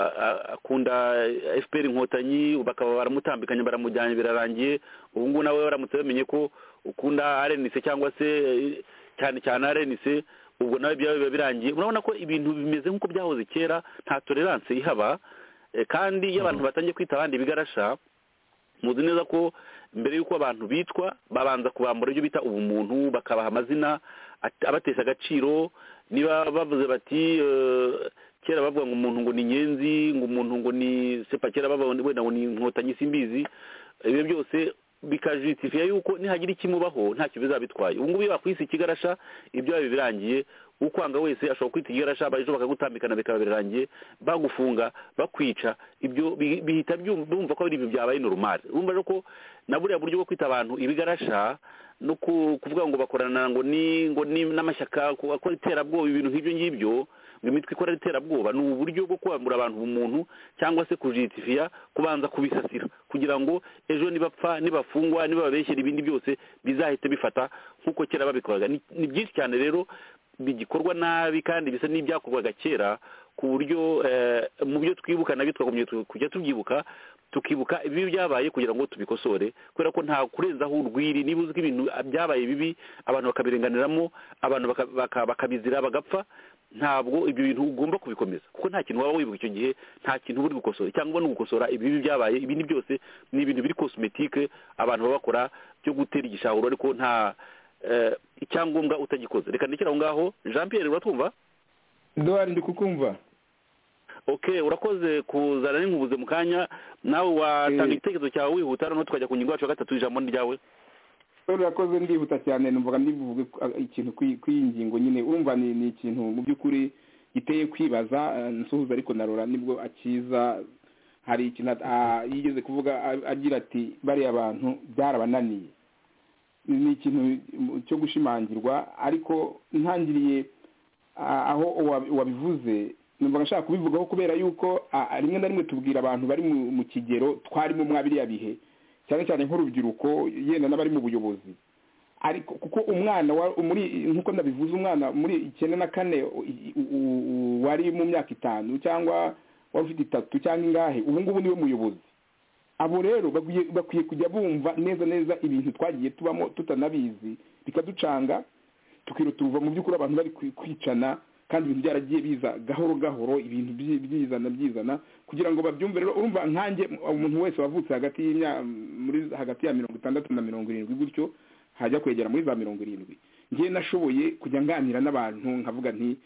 akunda F P R inkotanyi bakaba baramutambikanye baramujyanye birarangiye ubu ngubu nawe baramutse bamenye ko ukunda R N C cyangwa se cyane cyane R N C ubwo nawe byawe biba birangiye urabona ko ibintu bimeze nk'uko byahoze kera nta tolerance ihaba kandi iyo abantu batangiye kwita abandi bigarasha muzi neza ko mbere y'uko abantu bitwa babanza kubambura ibyo bita ubumuntu bakabaha amazina abatesha agaciro niba bavuze bati kera bavuga ngo umuntu ngo ni nyenzi ngo umuntu ngo ni sepa kera bavuga wenda ngo ni inkotanyi simbizi ibyo byose bikajutifiya yuko nihagira ikimubaho ntacyo bizabitwaye ubu ngubu iyo bakwise ikigarasha ibyo biba birangiye ukwanga wese ashobora kwita ikigarasha ejo bakagutambikana bikaba birangiye bagufunga bakwica ibyo bihita bumva ko ari ibintu byabaye normal urumva rero ko na buriya buryo bwo kwita abantu ibigarasha no kuvuga ngo bakorana ngo ni ngo ni n'amashyaka akora iterabwoba ibintu nk'ibyo ngibyo ngo imitwe ikora iterabwoba ni uburyo bwo kwambura abantu umuntu cyangwa se kujitifiya kubanza kubisasira kugira ngo ejo nibapfa nibafungwa nibababeshyera ibindi byose bizahite bifata nk'uko kera babikoraga ni byinshi cyane rero bigikorwa nabi kandi bisa n'ibyakorwaga kera ku buryo mu byo twibuka nabyo twagumye kujya tubyibuka tukibuka ibi byabaye kugira ngo tubikosore kubera ko nta kurenzaho urwiri niba uzi ko ibintu byabaye bibi abantu bakabirenganiramo abantu bakabizira bagapfa ntabwo ibyo bintu ugomba kubikomeza kuko nta kintu waba wibuka icyo gihe nta kintu uri gukosora cyangwa no gukosora ibibi byabaye ibindi byose ni ibintu biri cosmetique abantu baba bakora byo gutera igishahuro ariko nta icyangombwa utagikoze reka ndekera aho ngaho Jean Pierre uratwumva Edouard ndi kukumva okay urakoze kuzana n'inkubuze mu kanya nawe watanga igitekerezo cyawe wihuta no tukajya ku ngingo yacu ya gatatu ijambo ryawe urakoze ndihuta cyane numvaga ndivuge ikintu kw'iyi ngingo nyine urumva ni ikintu mu by'ukuri giteye kwibaza nsuhuza ariko narora nibwo akiza hari ikintu yigeze kuvuga agira ati bariya abantu byarabananiye ni ikintu cyo gushimangirwa ariko ntangiriye aho wabivuze numva nshaka kubivugaho kubera yuko rimwe na rimwe tubwira abantu bari mu kigero twarimo mwabiriya bihe cyane cyane nk'urubyiruko yenda n'abari mu buyobozi ariko kuko umwana muri nk'uko ndabivuze umwana muri icyenda na kane wari mu myaka itanu cyangwa wari ufite itatu cyangwa ingahe ubu ngubu niwe muyobozi abo rero bakwiye kujya bumva neza neza ibintu twagiye tubamo tutanabizi bikaducanga tukirutuva mu by'ukuri abantu bari kwicana kandi ibintu byaragiye biza gahoro gahoro ibintu byizana byizana kugira ngo babyumve rero urumva nkanjye umuntu wese wavutse hagati muri hagati ya mirongo itandatu na mirongo irindwi gutyo hajya kwegera muri za mirongo irindwi ngiye nashoboye kujya nganira n'abantu nkavuga nti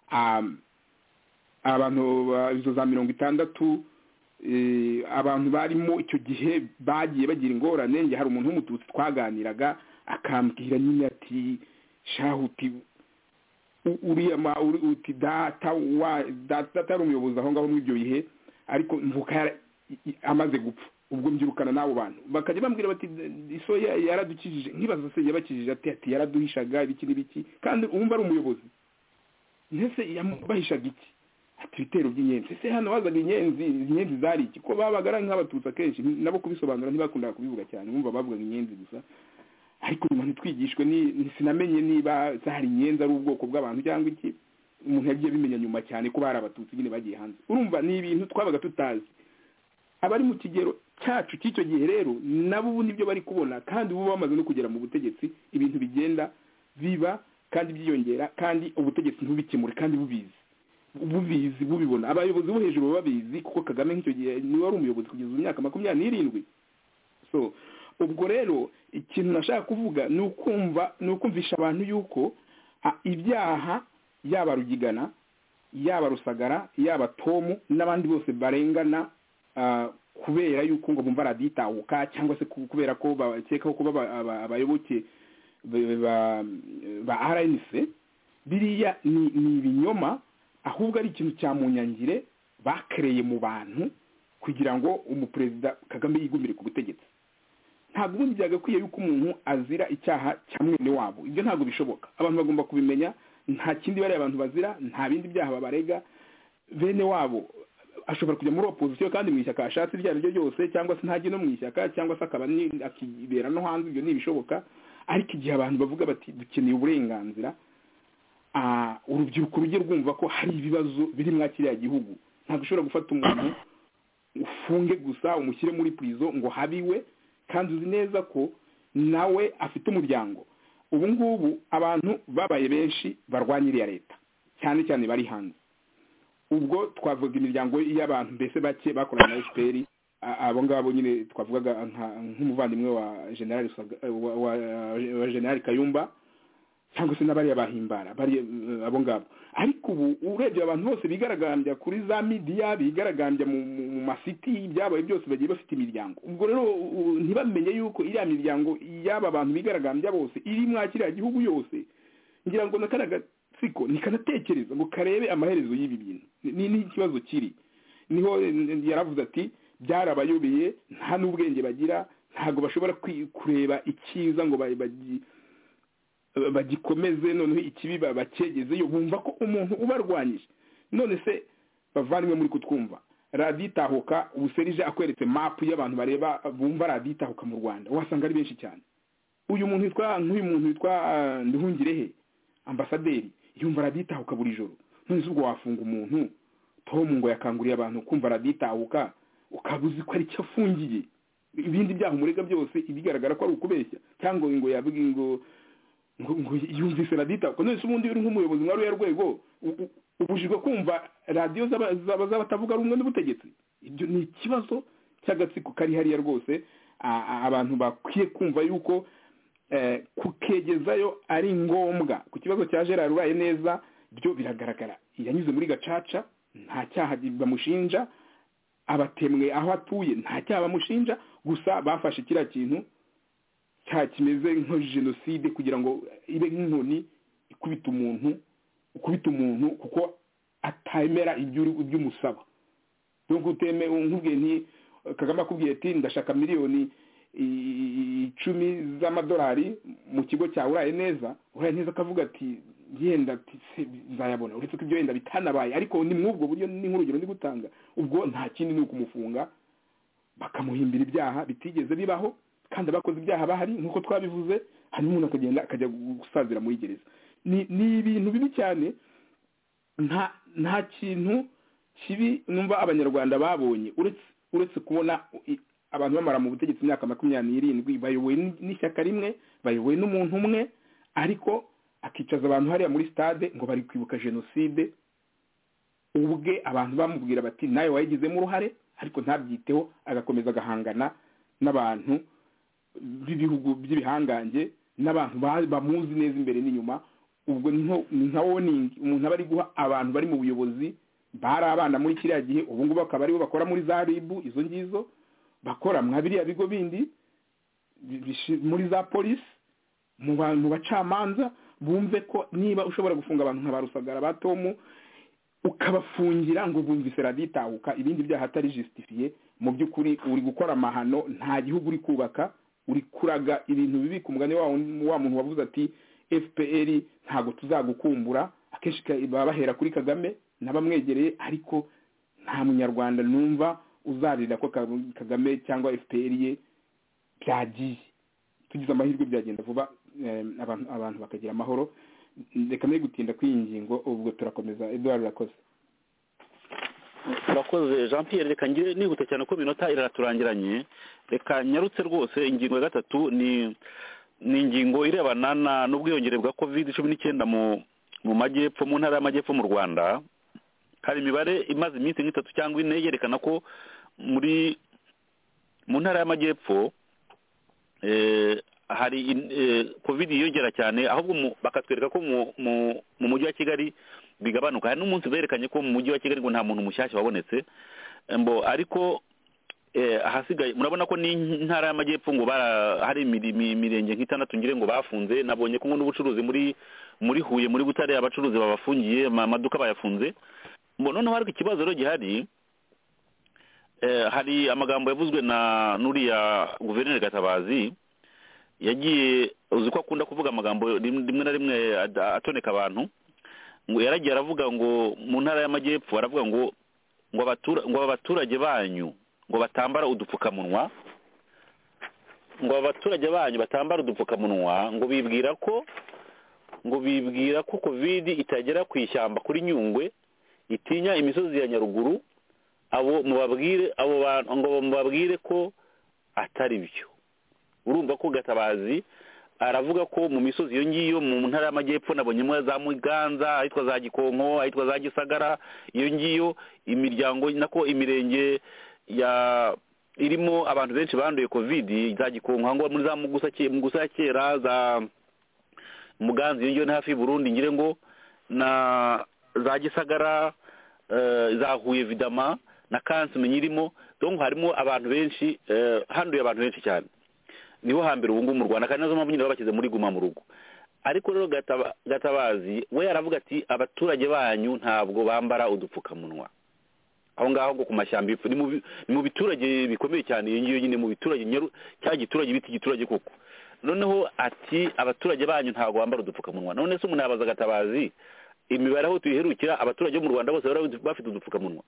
abantu izo za mirongo itandatu abantu barimo icyo gihe bagiye bagira ingorane nge hari umuntu w'umututsi twaganiraga akambwira nyine ati shahuti uriya uti data wa data atari umuyobozi aho ngaho muri ibyo bihe ariko mvuka amaze gupfa ubwo mbyirukana n'abo bantu bakajya bambwira bati iso yaradukijije nkibaza se yabakijije ati ati yaraduhishaga ibiki n'ibiki kandi uwumva ari umuyobozi ntese yamubahishaga iki ati ibitero by'inyenzi ese hano wazaga inyenzi inyenzi zari iki ko babagara nk'abatutsi akenshi nabo kubisobanura ntibakundaga kubivuga cyane bumva bavugaga inyenzi gusa ariko nyuma ntitwigishwe ni sinamenye niba zahari inyenzi ari ubwoko bw'abantu cyangwa iki umuntu yagiye bimenya nyuma cyane ko bari abatutsi nyine bagiye hanze urumva ni ibintu twabaga tutazi abari mu kigero cyacu cy'icyo gihe rero nabo ubu nibyo bari kubona kandi ubu bamaze no kugera mu butegetsi ibintu bigenda biba kandi byiyongera kandi ubutegetsi ntubikemure kandi bubizi bubizi bubibona abayobozi bo hejuru babizi kuko Kagame nk'icyo gihe niwe wari umuyobozi kugeza mu myaka makumyabiri n'irindwi so ubwo rero ikintu nashaka kuvuga ni ukumva ni ukumvisha abantu yuko ibyaha yaba Rugigana yaba Rusagara yaba Tomu n'abandi bose barengana kubera yuko ngo bumva raditahuka cyangwa se kubera ko bakeka ko abayoboke ba R N C biriya ni ibinyoma ahubwo ari ikintu cya munyangire bakereye mu bantu kugira ngo umuperezida Kagame yigumire ku butegetsi ntabwo ubundi byagakwiye yuko umuntu azira icyaha cya mwene wabo ibyo ntabwo bishoboka abantu bagomba kubimenya nta kindi bari abantu bazira nta bindi byaha babarega bene wabo ashobora kujya muri opposition kandi mu ishyaka ashatse ibyo ari byo byose cyangwa se ntajye no mu ishyaka cyangwa se akaba akibera no hanze ibyo ntibishoboka ariko igihe abantu bavuga bati dukeneye uburenganzira urubyiruko rujye rwumva ko hari ibibazo biri muri kiriya gihugu. Ntabwo ushobora gufata umuntu ufunge gusa umushyire muri prison ngo habiwe, kandi uzi neza ko nawe afite umuryango. Ubu ngubu abantu babaye benshi barwanya iriya leta, cyane cyane bari hanze. Ubwo twavuga imiryango y'abantu mbese bake bakorana na F P R, abo ngabo nyine twavugaga nk'umuvandimwe wa General wa General Kayumba cyangwa se n'abari abahimbara bari abo ngabo. Ariko ubu urebye abantu bose bigaragambya kuri za media, bigaragambya mu masiti, byabaye byose bagiye bafite imiryango. Ubwo rero ntibamenye yuko iriya miryango y'aba bantu bigaragambya bose iri mwakiriya gihugu yose, ngira ngo nakanaga siko nikanatekereza ngo karebe amaherezo y'ibi bintu ni ni ikibazo kiri. Niho yaravuze ati byarabayobeye, nta n'ubwenge bagira, ntago bashobora kureba ikiza ngo bagi bagikomeze noneho ikibi bakegeze yo, bumva ko umuntu ubarwanyije. None se bavanywe muri kutwumva Radio Itahuka, ubuserije akweretse map y'abantu bareba bumva Radio Itahuka mu Rwanda, wasanga ari benshi cyane. Uyu muntu witwa nk'uyu muntu witwa Nduhungirehe ambasaderi yumva Radio Itahuka buri joro. None ubwo wafunga umuntu Tom ngo yakanguriye abantu kumva Radio Itahuka, ukabuzi ko ari cyo afungiye, ibindi byaho murega byose ibigaragara ko ari ukubeshya, cyangwa ngo yavuga ngo ngo yumvise Radio Itahuka. None ubundi uri nk'umuyobozi mwari ya rwego ubujijwe kumva radio zaba z'abatavuga rumwe n'ubutegetsi. Ibyo ni ikibazo cy'agatsiko kari hariya rwose. Abantu bakwiye kumva yuko kukegezayo ari ngombwa. Ku kibazo cya Gerard Uraye neza byo biragaragara, yanyuze muri gacaca, nta cyaha bamushinja, abatemwe aho atuye nta cyaha bamushinja, gusa bafashe kiriya kintu cya kimeze nko genocide kugira ngo ibe nk'inkoni ikubita umuntu ukubita umuntu kuko atemera ibyo umusaba. Donc uteme nkubwiye nti Kagame akubwiye ati ndashaka miliyoni icumi z'amadolari mu kigo cya Uraye neza, Uraye neza akavuga ati yenda ati nzayabona, uretse ko ibyo yenda bitanabaye, ariko ni mwubwo buryo ni nk'urugero ndi gutanga. Ubwo nta kindi ni ukumufunga bakamuhimbira ibyaha bitigeze bibaho, kandi abakoze ibyaha bahari nkuko twabivuze, hanyuma umuntu akagenda akajya gusazira muri gereza. Ni ni ibintu bibi cyane. Nta nta kintu kibi numva abanyarwanda babonye uretse uretse kubona abantu bamara mu butegetsi imyaka makumyabiri n'irindwi bayobowe n'ishyaka rimwe, bayobowe n'umuntu umwe, ariko akicaza abantu hariya muri stade ngo bari kwibuka genocide. Ubwe abantu bamubwira bati nayo wayigizemo uruhare, ariko ntabyiteho, agakomeza agahangana n'abantu b'ibihugu by'ibihangange n'abantu bamuzi neza imbere n'inyuma. Ubwo ni nka warning umuntu aba ari guha abantu bari mu buyobozi bari abana muri kiriya gihe, ubu ngubu bakaba aribo bakora muri za R I B, izo ngizo bakora mwabiriya bigo bindi muri za polisi, mu bantu bacamanza, bumve ko niba ushobora gufunga abantu nka barusagara ba Tom ukabafungira ngo bumvise Radio Itahuka, ibindi byaha atari justifiye, mu by'ukuri uri gukora amahano, nta gihugu uri kubaka, uri kuraga ibintu bibi. Ku mugani wa wa muntu wavuze ati F P R ntago tuzagukumbura, akenshi babahera kuri Kagame n'abamwegereye, ariko nta munyarwanda numva uzarira ko Kagame cyangwa F P R ye byagiye. Tugize amahirwe byagenda vuba, abantu abantu bakagira amahoro. Reka mwe gutinda kwingingo, ubwo turakomeza. Edouard Rakoze. Urakoze Jean Pierre, reka ngire nihute cyane ko minota iraturangiranye. Reka nyarutse rwose. Ingingo ya gatatu ni ni ingingo irebana n'ubwiyongere bwa covid cumi n'icyenda mu mu majyepfo, mu ntara y'amajyepfo mu Rwanda. Hari imibare imaze iminsi nk'itatu cyangwa ine yerekana ko muri mu ntara y'amajyepfo eh hari eh, covid yiyongera cyane, ahubwo bakatwereka ko mu mu mujyi wa Kigali bigabanuka. Hari n'umunsi berekanye ko mu mujyi wa Kigali ngo nta muntu mushyashya wabonetse, mbo ariko eh ahasigaye murabona ko ni ntara y'amajyepfo ngo hari imirenge nk'itandatu ngire ngo bafunze. Nabonye ko n'ubucuruzi muri muri Huye muri Butare abacuruzi babafungiye, amaduka bayafunze. Mbo none hari ikibazo rero gihari. Eh hari amagambo yavuzwe na nuriya Guverineri Gatabazi, yagiye uzi ko akunda kuvuga amagambo rimwe na rimwe atoneka abantu, ngo yaragiye aravuga ngo mu ntara y'amajyepfo aravuga ngo ngo abatura ngo abaturage banyu ngo batambara udupfukamunwa, ngo abaturage banyu batambara udupfukamunwa, ngo bibwira ko ngo bibwira ko covid itagera ku ishyamba kuri Nyungwe itinya imisozi ya Nyaruguru, abo mubabwire abo bantu ngo mubabwire ko atari byo. Urumva ko Gatabazi aravuga ko mu misozi iyo ngiyo mu ntara y'amajyepfo nabonyemo za Muganza, ahitwa za Gikonko, ahitwa za Gisagara, iyo ngiyo imiryango nako imirenge ya irimo abantu benshi banduye covid, za Gikonko ngo muri za Mugusa Mugusa kera, za Muganza iyo ngiyo ni hafi y'Uburundi ngire ngo na za Gisagara, uh, za Huye vidama na Kansi menyirimo, donc harimo abantu benshi uh, handuye abantu benshi cyane. Niho hambere ubu ngubu mu Rwanda kandi nazo mpamvu nyine babakize muri guma mu rugo. Ariko rero Gataba, Gatabazi we yaravuga ati abaturage banyu ntabwo bambara udupfukamunwa. Aho ngaho ngo ku mashyamba ifu ni mu biturage bikomeye cyane, iyo ngiyo nyine mu biturage cya giturage biti giturage koko. Noneho ati abaturage banyu ntabwo bambara udupfukamunwa. None se umuntu yabaza Gatabazi imibare aho tuyiherukira abaturage bo mu Rwanda bose bafite udupfukamunwa.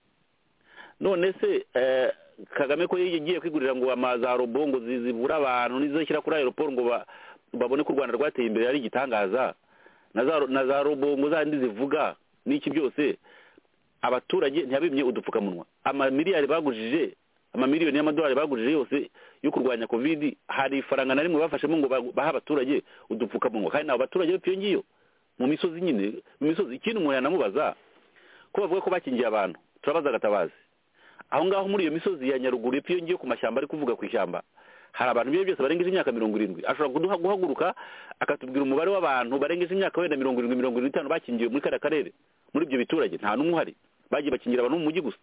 None se eh, Kagame ko yagiye kwigurira ngo amazaro bongo zivura abantu nizoshyira kuri aeroport ngo ba, babone ko u Rwanda rwateye imbere ari gitangaza, na za robongo zandi zivuga n'iki byose abaturage ntiyabimye udupfukamunwa. Ama miliyari bagujije, ama miliyoni y'amadolari bagujije yose yo kurwanya covid, hari faranga na rimwe bafashemo ngo baha abaturage udupfukamunwa. Kandi nabo abaturage bapfiye ngiyo mu misozi nyine, mu misozi ikintu umuntu yanamubaza ko bavuga ko bakingiye abantu. Turabaza Gatabazi aho ngaho muri iyo misozi ya Nyaruguru epfo ngiyo ku mashyamba ari kuvuga ku ishyamba, hari abantu biye byose barengeje imyaka mirongo irindwi. Ashobora kuduha guhaguruka akatubwira umubare w'abantu barengeje imyaka wenda mirongo irindwi mirongo itanu bakingiye muri kara karere muri ibyo biturage. Nta numwe uhari, bagiye bakingira abantu mu mujyi gusa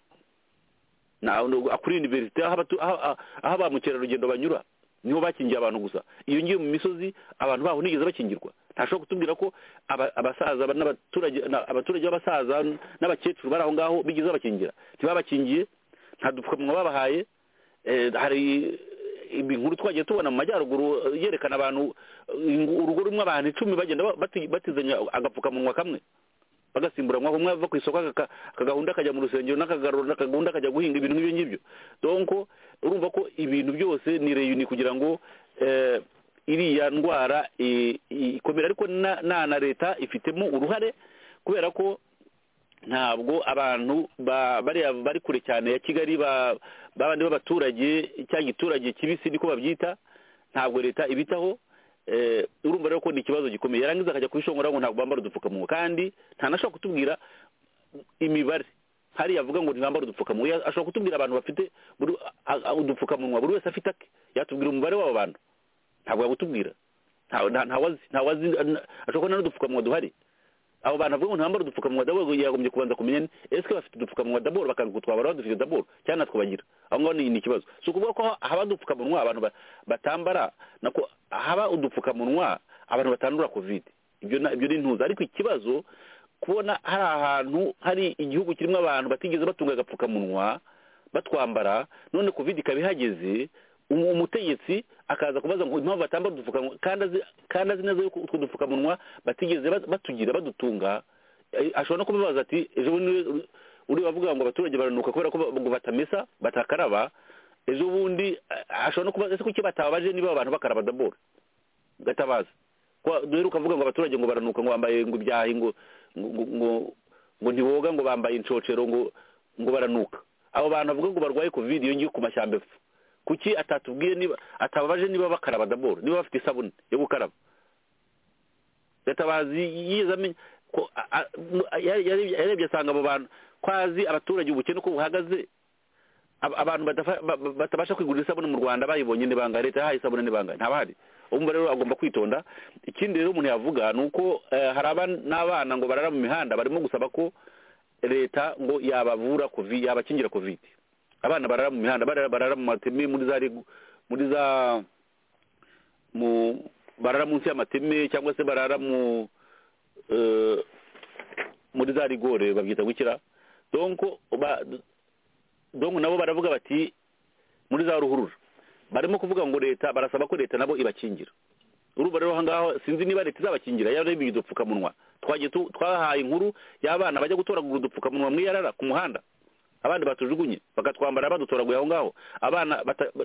na akuri university aho aho ba mukerarugendo banyura niho bakingiye abantu gusa. Iyo ngiyo mu misozi abantu baho nigeze bakingirwa. Ntashobora kutubwira ko abasaza n'abaturage abaturage b'abasaza n'abakecuru bari aho ngaho bigize bakingira, ntibabakingiye, nta dupfukamunwa babahaye. Eh, hari inkuru twagiye tubona mu majyaruguru yerekana abantu urugo rumwe abantu icumi bagenda batizanya agapfukamunwa kamwe bagasimburanwa, umwe ava ku isoko akagahunda akajya mu rusengero n'akagarura n'akagunda akajya guhinga ibintu nk'ibyo ngibyo. Donc urumva ko ibintu byose ni reuni kugira ngo eh, iriya ndwara ikomera. Ariko na na leta ifitemo uruhare kubera ko ntabwo abantu bari bari kure cyane ya Kigali babandi b'abaturage cya giturage kibisi niko babyita, ntabwo leta ibitaho. Eh, urumva rero ko ni ikibazo gikomeye. Yarangiza akajya kubishongora ngo ntabwo bambara udupfukamunwa, kandi ntanashobora kutubwira imibare hari yavuga ngo ntibambara udupfukamunwa. Ashobora kutubwira abantu bafite udupfukamunwa buri wese afite ake, yatubwira umubare w'abo bantu ntabwo yagutubwira. Ntawazi ntawazi ashobora kubona n'udupfukamunwa duhari. Abo bantu bavuga ngo ntibambara udupfukamunwa daboro yagombye kubanza kumenya ese bafite udupfukamunwa daboro bakagutwabara badufite daboro cyane natwabagira. Aho ngaho ni ikibazo. So kuvuga ko haba udupfukamunwa abantu batambara nako haba udupfukamunwa abantu batandura covid, ibyo ibyo ni ntuza. Ariko ikibazo kubona hari ahantu hari igihugu kirimo abantu batigeze batunga agapfukamunwa batwambara, none covid ikabihageze, umutegetsi akaza kubaza ngo impamvu batambara udupfukamunwa kandi azi neza yuko utwo dupfukamunwa batigeze batugira badutunga. Ashobora no kubibaza ati ejo bundi uri bavuga ngo abaturage baranuka kubera ko ngo batamesa batakaraba. Ejo bundi ashobora no kubaza ese kuki batabaje niba abantu bakaraba daboro. Gatabazi ko duheruka avuga ngo abaturage ngo baranuka ngo bambaye ngo ibyahi ngo ngo ngo ntiboga ngo bambaye incocero ngo ngo baranuka. Abo bantu bavuga ngo barwaye covid iyo ngiye ku mashyamba epfo, kuki atatubwiye niba atababaje niba bakaraba daboro, niba bafite isabune yo gukaraba? Gatabazi yizamenye ko yarebye asanga abo bantu kwazi abaturage ubukene ko buhagaze, abantu batabasha kwigurira isabune mu Rwanda bayibonye ni banga leta yahaye isabune ni banga ntabahari. Umva rero agomba kwitonda. Ikindi rero umuntu yavuga nuko hari abana n'abana ngo barara mu mihanda barimo gusaba ko leta ngo yabavura covid, yabakingira covid. Abana barara mu mihanda barara mu mateme muri za muri za mu barara munsi y'amateme cyangwa se barara mu uh, muri za rigore babyita gukira. Donc ba donc nabo baravuga bati muri za ruhurura barimo kuvuga ngo leta barasaba ko leta nabo ibakingira. Uruba rero hangaho sinzi niba leta izabakingira yarebiye udupfukamunwa. Twagiye twahaye inkuru y'abana bajya gutoragura udupfukamunwa mwiyarara ku muhanda abandi batujugunye bakatwambara badutoraguye aho ngaho abana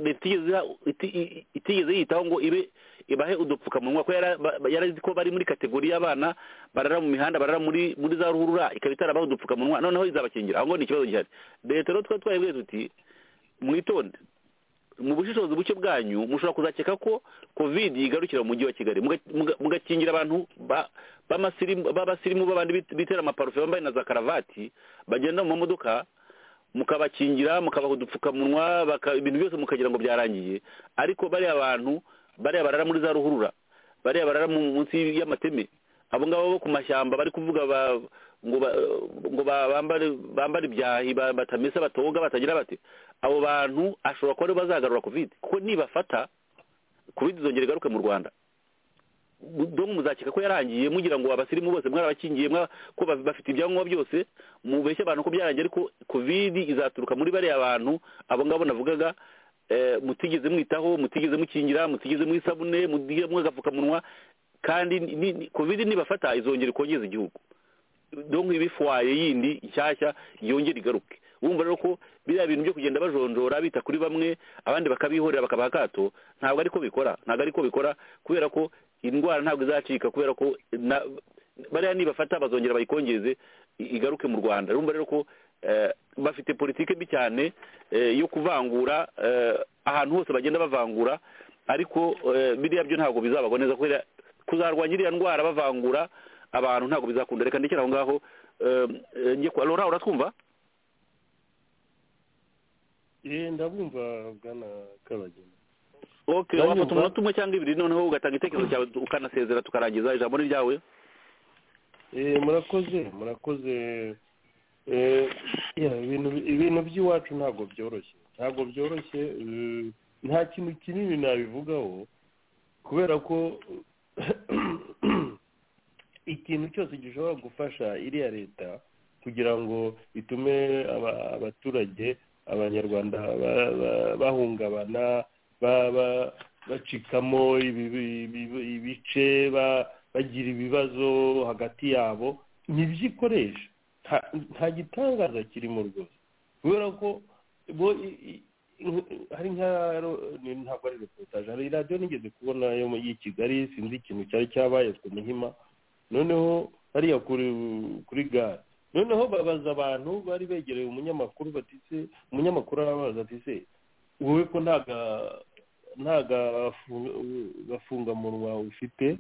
itigeze yitaho ngo ibe ibahe udupfukamunwa ko yarazi ko bari muri kategori y'abana barara mu mihanda barara muri muri za ruhurura ikaba itarabaha udupfukamunwa noneho izabakingira aho ngo ni ikibazo gihari. leta rero twari twayibwiye tuti mwitonde mu bushishozi buke bwanyu mushobora kuzakeka ko covid igarukira mu mujyi wa Kigali mugakingira abantu b'abasirimu b'abandi bitera amaparufe bambaye na za karavati bagenda mu modoka mukabakingira mukabaha udupfukamunwa ibintu byose mukagira ngo byarangiye, ariko bariya abantu bariya barara muri za ruhurura bariya barara munsi y'amateme abo ngabo bo ku mashyamba bari kuvuga ngo ngo bambare ibyahi batamesa batoga batagira bate, abo bantu ashobora kuba aribo bazagarura covid kuko nibafata covid izongera igaruke mu Rwanda. donc muzakeka ko yarangiye mugira ngo abasirimu bose mwarabakingiye ko bafite ibyangombwa byose mubeshye abantu ko byarangiye, ariko covid izaturuka muri bariya abantu abo ngabo navugaga mutigeze mwitaho mutigeze mukingira mutigeze mwisabune mudige mwagafukamunwa, kandi covid nibafata izongera ikongeza igihugu. donc ibifwaye yindi nshyashya yongera igaruke. wumva rero ko biriya bintu byo kugenda bajonjora bita kuri bamwe abandi bakabihorera bakabaha akato ntabwo ariko bikora ntabwo ariko bikora kubera ko indwara ntabwo izacika, kubera ko bariya nibafata bazongera bayikongeze igaruke mu Rwanda. urumva rero ko bafite politike mbi cyane yo kuvangura ahantu hose bagenda bavangura, ariko biriya byo ntabwo bizababoneza kubera kuzarwanya iriya ndwara bavangura abantu ntabwo bizakunda. reka ndekera aho ngaho. njye kwa Laura uratwumva? eh ndabumva bwana Kabagema. okay wafata umunota umwe cyangwa ibiri noneho ugatanga itekerezo cyawe ukanasezera tukarangiza ijambo ni ryawe. eh murakoze murakoze eh ibintu ibintu by'iwacu ntabwo byoroshye ntabwo byoroshye nta kintu kinini nabivugaho kubera ko ikintu cyose gishobora gufasha iriya leta kugira ngo itume abaturage abanyarwanda bahungabana bacikamo ibice bagira ibibazo hagati yabo ntibyikoresha nta gitangaza kirimo rwose kubera ko hari nka ntabwo ari reportage hari radiyo nigeze kubona yo muri Kigali sinzi ikintu cyari cyabaye ku Muhima, noneho hariya kuri gare noneho babaza abantu bari begereye umunyamakuru batise umunyamakuru arabaza ati se wowe ko ntaga ntaga gafunga munwa ufite,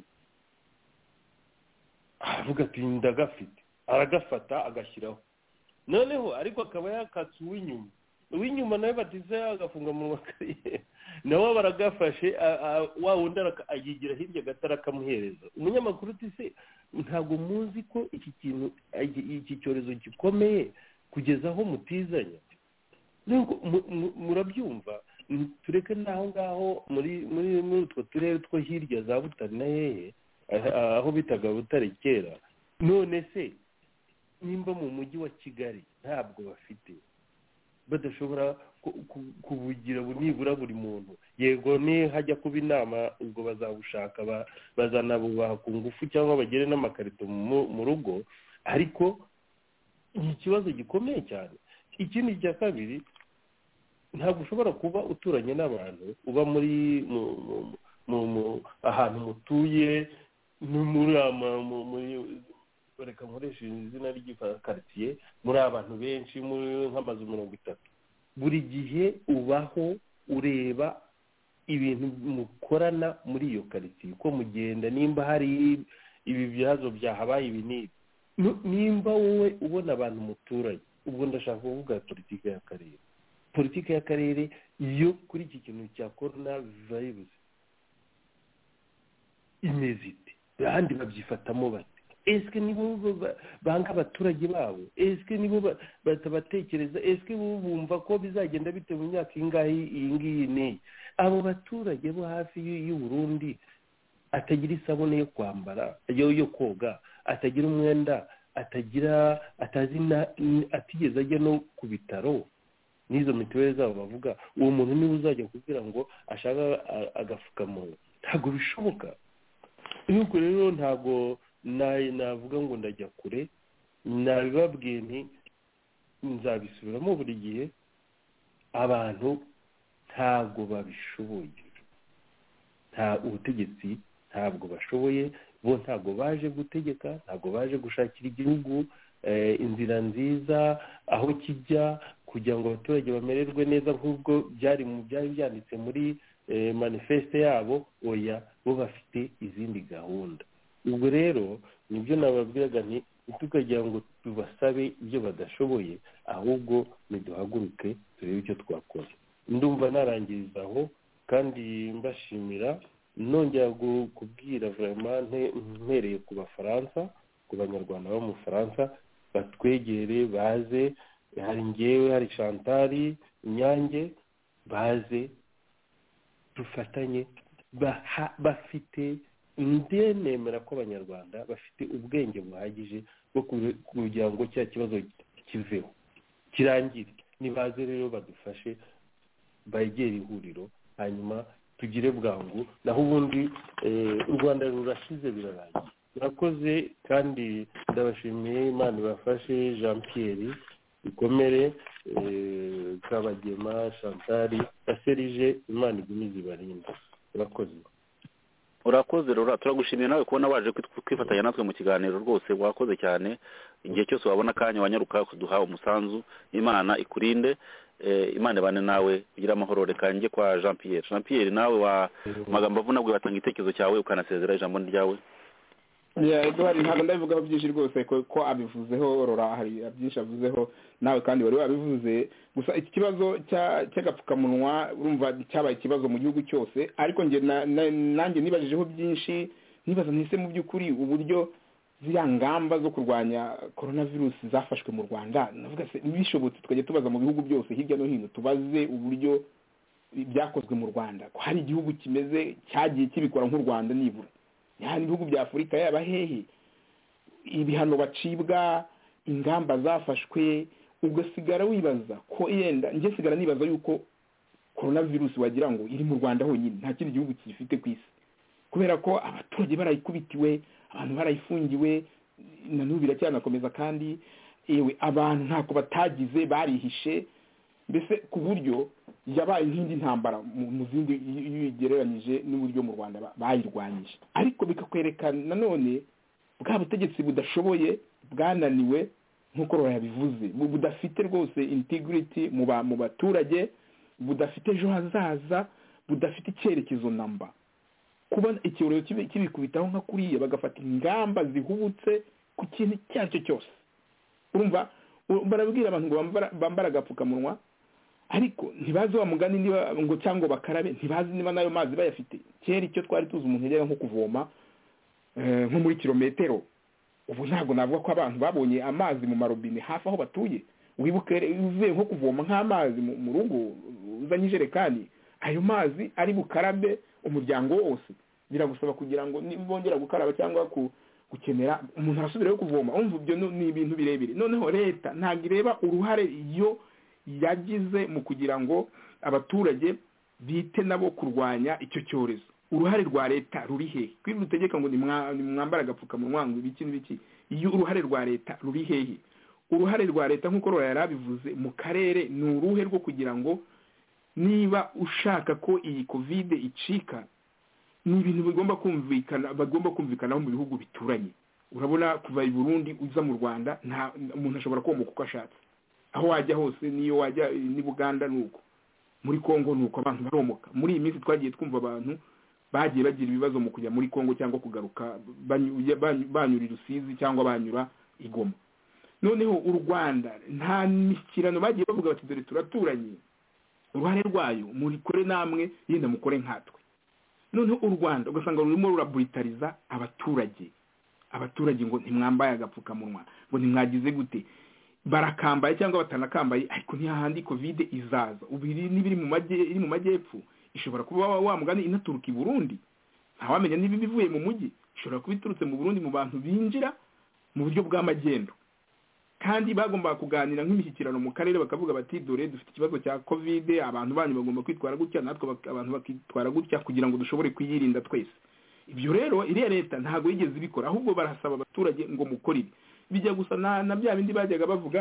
avuga ati ndagafite, aragafata agashyiraho noneho ariko akaba yakatse uw'inyuma uw'inyuma nawe batise agafunga munwa nawe baragafashe wa wundi ayigira hirya gatara akamuhereza. umunyamakuru ati se ntabwo muzi ko iki kintu iki cyorezo gikomeye kugeza aho mutizanya? murabyumva tureke naho ngaho muri muri muri utwo turere two hirya za Butare na hehe aho bitaga Butare kera, none se nimba mu mujyi wa Kigali ntabwo bafite badashobora kubugira nibura buri muntu, yego ni hajya kuba inama ubwo bazabushaka bazanabubaha ku ngufu cyangwa bagere n'amakarito mu rugo, ariko ni ikibazo gikomeye cyane. ikindi cya kabiri, ntabwo ushobora kuba uturanye n'abantu uba muri ahantu mutuye muri reka nkoresha izina ry'ikaritsiye muri abantu benshi muri nk'amazu mirongo itatu, buri gihe ubaho ureba ibintu mukorana muri iyo karitsiye uko mugenda, nimba hari ibi bibazo byahabaye ibi n'ibi, nimba wowe ubona abantu muturanye, ubwo ndashaka kuvuga politiki y'akarere politiki y'akarere yo kuri iki kintu cya corona virus imeze ite, abandi babyifatamo bate? Eske nibo banga abaturage babo? Eske nibo batabatekereza? Eske bo bumva ko bizagenda bite mu myaka ingahe iyi ngiyi ne? Abo baturage bo hafi y'u Burundi atagira isabune yo kwambara yo yo koga, atagira umwenda, atagira atazi atigeze ajya no ku bitaro n'izo mituweli zabo bavuga, uwo muntu niwe uzajya kugira ngo ashaka agafukamunwa? Ntabwo bishoboka. Nuko rero ntabwo navuga ngo ndajya kure, nabibabwiye nti nzabisubiramo buri gihe abantu ntabwo babishoboye, nta ubutegetsi ntabwo bashoboye, bo ntabwo baje gutegeka, ntabwo baje gushakira igihugu inzira nziza aho kijya kugira ngo abaturage bamererwe neza nk'ubwo byari mu byari byanditse muri manifeste yabo. Oya, bo bafite izindi gahunda. Ubwo rero nibyo nababwiraga nti tukagira ngo tubasabe ibyo badashoboye, ahubwo niduhaguruke turebe icyo twakora. Ndumva narangiriza aho kandi mbashimira, nongera kubwira vraiment mpereye ku Bafaransa, ku Banyarwanda bo mu Faransa, batwegere baze, hari ngewe, hari Chantal Inyange, baze dufatanye. Bafite ndenemera ko Abanyarwanda bafite ubwenge buhagije bwo kugira ngo cya kibazo kiveho kirangire. Nibaze rero badufashe, bagere ihuriro, hanyuma tugire bwangu, naho ubundi u Rwanda rurashize birarangiye. Murakoze kandi ndabashimiye. Imana ibafashe. Jean Pierre Bikomere, Kabagema, Chantal na Serge, Imana igumize ibarinde. Murakoze. Urakoze rero, turagushimiye nawe kubona waje kwifatanya natwe mu kiganiro. Rwose wakoze cyane. Igihe cyose wabona akanya wanyaruka kuduha umusanzu. Imana ikurinde, Imana ibane nawe, ugira amahoro. Reka njye kwa Jean Pierre. Jean Pierre, nawe wa magambo avunagwe batanga igitekerezo cyawe ukanasezera ijambo ryawe. ya Edouard ntabwo ndabivugaho byinshi rwose ko abivuzeho, Rora hari byinshi avuzeho, nawe kandi wari wabivuze. Gusa iki kibazo cy'agapfukamunwa urumva cyabaye ikibazo mu gihugu cyose, ariko nge nanjye nibajijeho byinshi, nibaza ntise mu by'ukuri uburyo ziriya ngamba zo kurwanya coronavirus zafashwe mu Rwanda. Navuga se bishobotse tukajya tubaza mu bihugu byose hirya no hino, tubaze uburyo byakozwe mu Rwanda, ko hari igihugu kimeze cyagiye kibikora nk'u Rwanda nibura. Yani ibihugu bya Afurika yaba hehe ibihano bacibwa, ingamba zafashwe, ugasigara wibaza ko yenda nge sigara nibaza yuko coronavirus wagira ngo iri mu Rwanda honyine, nta kindi gihugu kifite ku isi, kubera ko abaturage barayikubitiwe, abantu barayifungiwe, na n'ubu biracyanakomeza, kandi ewe abantu ntako batagize, barihishe, mbese ku buryo yabaye nk'indi ntambara mu zindi yigereranyije n'uburyo mu Rwanda bayirwanyije. Ariko bikakwerekana nanone bwa butegetsi budashoboye, bwananiwe, nk'uko Rora yabivuze, budafite rwose integrity mu baturage, budafite ejo hazaza, budafite icyerekezo namba. Kuba icyorezo kibikubitaho nka kuriya bagafata ingamba zihubutse ku kintu icyo ari cyo cyose. Urumva barabwira abantu ngo bambara agapfukamunwa, ariko ntibazi wa mugani niba ngo cyangwa bakarabe, ntibazi niba nayo mazi bayafite. Kera icyo twari tuzi umuntu yajyaga nko kuvoma nko muri kilometero, ubu ntabwo navuga ko abantu babonye amazi mu marobine hafi aho batuye. Wibuke uvuye nko kuvoma nk'amazi mu rugo uzanye ijerekani, ayo mazi ari bukarabe umuryango wose. Biragusaba kugira ngo nibongera gukaraba cyangwa gukenera umuntu arasubirayo kuvoma. Umva ibyo ni ibintu birebire. Noneho leta ntabwo ireba uruhare iyo yagize mu kugira ngo abaturage bite nabo kurwanya icyo cyorezo. Uruhare rwa leta ruri hehe? Kwiba utegeka ngo nimwambara agapfukamunwa ngo ibiki n'ibiki, iyo uruhare rwa leta ruri hehe? Uruhare rwa leta nk'uko Rora yarabivuze mu karere ni uruhe rwo kugira ngo niba ushaka ko iyi covid icika, ni ibintu bigomba kumvikana, bagomba kumvikanaho mu bihugu bituranye. Urabona kuva i Burundi uza mu Rwanda, nta umuntu ashobora komoka uko ashatse, aho wajya hose, niyo wajya ni Buganda nuko, muri Kongo nuko abantu baromoka. Muri iyi minsi twagiye twumva abantu bagiye bagira ibibazo mu kujya muri Kongo cyangwa kugaruka banyura Rusizi cyangwa banyura Igoma. Noneho u Rwanda nta mishyikirano bagiye bavuga bati dore turaturanye, uruhare rwayo muri kore namwe yenda mukore nkatwe. Noneho u Rwanda ugasanga rurimo ruraburitariza abaturage, abaturage ngo ntimwambaye agapfukamunwa, ngo ntimwagize gute, barakambaye cyangwa batanakambaye, ariko ntihahandi covid izaza. Ubiri nibiri mu majye iri mu majyepfo, ishobora kuba wa mugani inaturuka i Burundi, ntawamenya niba bivuye mu mujyi, ishobora kuba iturutse mu Burundi mu bantu binjira mu buryo bw'amagendo. Kandi bagomba kuganira nk'imishyikirano mu karere bakavuga bati dore dufite ikibazo cya covid, abantu banyu bagomba kwitwara gutya, natwe abantu bakitwara gutya kugira ngo dushobore kuyirinda twese. Ibyo rero iriya leta ntago yigeze ibikora, ahubwo barasaba abaturage ngo mukore ibi. Bijya gusa na, na bya bindi bajyaga bavuga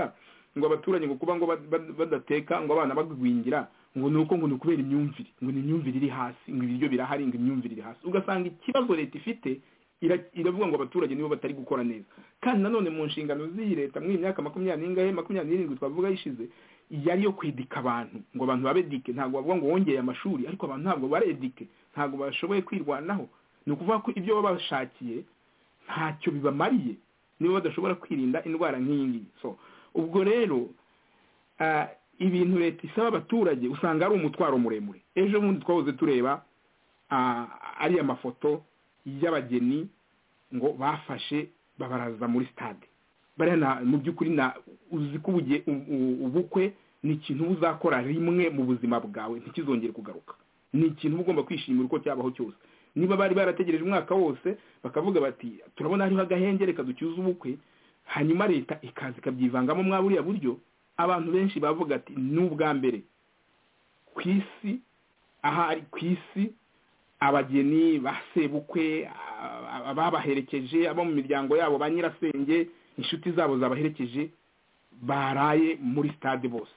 ngo abaturage ngo kuba ngo badateka ngo abana bagwingira ngo nuko ngo nukubera imyumvire ngo ni imyumvire iri hasi ngo ibiryo birahari ngo imyumvire iri hasi ugasanga ikibazo leta ifite iravuga ngo abaturage nibo batari gukora neza kandi nanone mu nshingano z'iyi leta muri imyaka makumyabiri n'ingahe makumyabiri n'irindwi twavuga yishize yari yo kwedika abantu ngo abantu babedike ntabwo bavuga ngo wongeye amashuri ariko abantu ntabwo baredike ntabwo bashoboye kwirwanaho ni ukuvuga ko ibyo baba bashakiye ntacyo bibamariye niba badashobora kwirinda indwara nk'iyi ngiyi so ubwo rero ibintu leta isaba abaturage usanga ari umutwaro muremure ejo bundi twahoze tureba ariya mafoto y'abageni ngo bafashe babaraza muri stade bariya mu by'ukuri na uzi ko ubukwe ni ikintu uzakora rimwe mu buzima bwawe ntikizongere kugaruka ni ikintu ugomba kwishimira uko cyabaho cyose niba bari barategereje umwaka wose bakavuga bati turabona hariho agahenge reka ducyuze ubukwe hanyuma leta ikaza ikabyivangamo mwa buriya buryo abantu benshi bavuga ati n'ubwa mbere ku isi ahari ku isi abageni basebukwe ababaherekeje abo mu miryango yabo ba nyirasenge inshuti zabo zabaherekeje baraye muri stade bose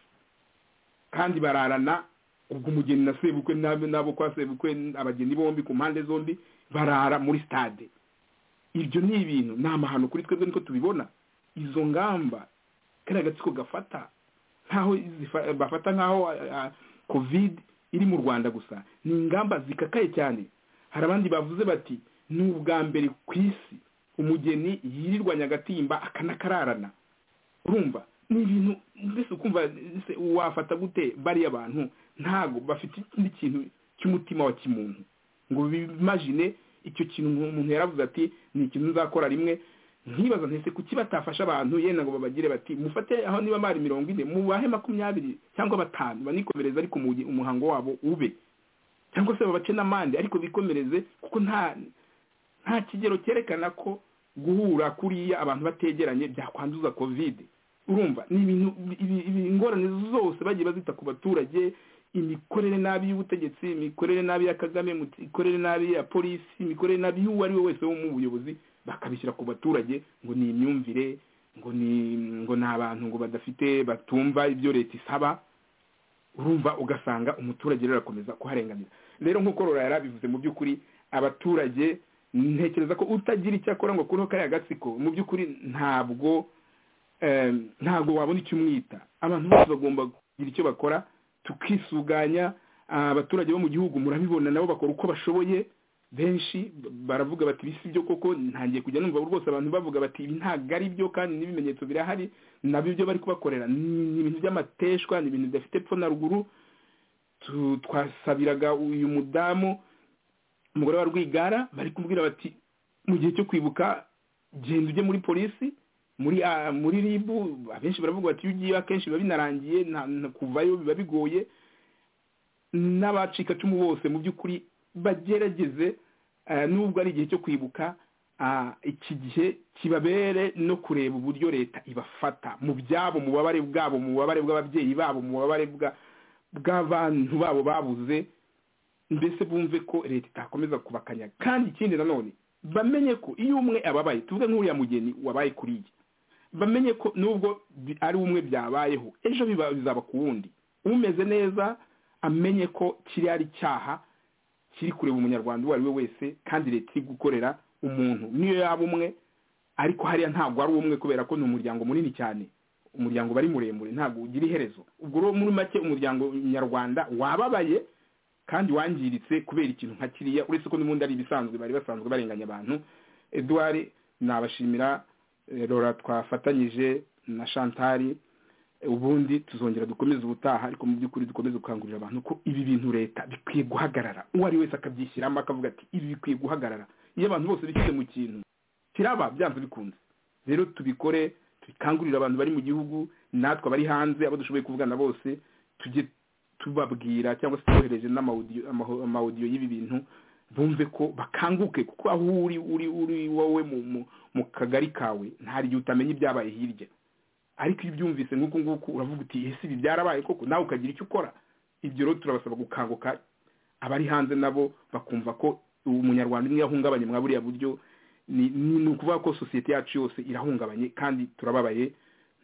kandi bararana ubwo umugeni na sebukwe nabo kwa sebukwe abageni bombi ku mpande zombi barara muri stade ibyo ni ibintu ni amahano kuri twebwe niko tubibona izo ngamba kari agatsiko gafata nkaho bafata nkaho covid iri mu Rwanda gusa ni ingamba zikakaye cyane hari abandi bavuze bati n'ubwa mbere ku isi umugeni yirirwa nyagatimba akanakararana urumva ni ibintu mbese ukumva wafata gute bari abantu ntago bafite ikindi kintu cy'umutima wa kimuntu ngo bimagine icyo kintu umuntu yaravuze ati ni ikintu nzakora rimwe nkibaza ntese kuki batafasha abantu yenda ngo babagire bati mufate aho niba mari mirongo ine mu bahe makumyabiri cyangwa batanu banikomereza ariko umuhango wabo ube cyangwa se babace n'amande ariko bikomereze kuko nta nta kigero cyerekana ko guhura kuriya abantu bategeranye byakwanduza covid urumva ni ibintu ingorane zose bagiye bazita ku baturage imikorere nabi y'ubutegetsi imikorere nabi ya Kagame imikorere nabi ya polisi imikorere nabi y'uwo ari we wese wo mu buyobozi bakabishyira ku baturage ngo ni imyumvire ngo ni ngo ni abantu ngo badafite batumva ibyo leta isaba urumva ugasanga umuturage rero akomeza kuharenganira rero nk'uko Rora yarabivuze mu by'ukuri abaturage ntekereza ko utagira icyo akora ngo kuriho kariya gatsiko mu by'ukuri ntabwo ntabwo wabona icyo umwita abantu bose bagomba kugira icyo bakora tukisuganya abaturage bo mu gihugu murabibona nabo bakora uko bashoboye benshi baravuga bati bisi byo koko ntangiye kujya numva rwose abantu bavuga bati ibi ntago ari byo kandi n'ibimenyetso birahari nabyo byo bari kubakorera ni ibintu by'amateshwa ni ibintu bidafite epfo na ruguru twasabiraga uyu mudamu umugore wa Rwigara bari kumubwira bati mu gihe cyo kwibuka genda ujye muri polisi muri muri ribu abenshi baravuga bati ugiye akenshi biba binarangiye kuvayo biba bigoye n'abacika cumu bose mu by'ukuri bagerageze nubwo ari igihe cyo kwibuka iki gihe kibabere no kureba uburyo leta ibafata mu byabo mu babare bwabo mu babare bw'ababyeyi babo mu babare bw'abantu babo babuze mbese bumve ko leta itakomeza kubakanya kandi ikindi nanone bamenye ko iyo umwe ababaye tuvuge nk'uriya mugeni wabaye kuriye bamenye ko nubwo ari umwe byabayeho ejo bizaba ku wundi umeze neza amenye ko kiri ari cyaha kiri kureba umunyarwanda uwo ari we wese kandi leta iri gukorera umuntu niyo yaba umwe ariko hariya ntabwo ari umwe kubera ko ni umuryango munini cyane umuryango bari muremure ntabwo ugira iherezo ubwo rero muri make umuryango nyarwanda wababaye kandi wangiritse kubera ikintu nka kiriya uretse ko n'ubundi ari ibisanzwe bari basanzwe barenganya abantu Edouard nabashimira Rora twafatanyije na Chantal ubundi tuzongera dukomeza ubutaha ariko mu by'ukuri dukomeze gukangurira abantu ko ibi bintu leta bikwiye guhagarara uwo ari wese akabyishyiramo akavuga ati ibi bikwiye guhagarara iyo abantu bose bishyize mu kintu kiraba byanze bikunze rero tubikore tubikangurira abantu bari mu gihugu natwe abari hanze abo dushoboye kuvugana bose tujye tubabwira cyangwa se tubohereje n'amaudio amaudio y'ibi bintu bumve ko bakanguke kuko aho uri uri uri wowe mu mu kagari kawe ntari gihe utamenya ibyabaye hirya ariko iyo byumvise nk'uko nguko uravuga uti ese ibi byarabaye koko nawe ukagira icyo ukora ibyo rero turabasaba gukanguka abari hanze nabo bakumva ko umunyarwanda umwe yahungabanye mwa buriya buryo ni ukuvuga ko sosiyete yacu yose irahungabanye kandi turababaye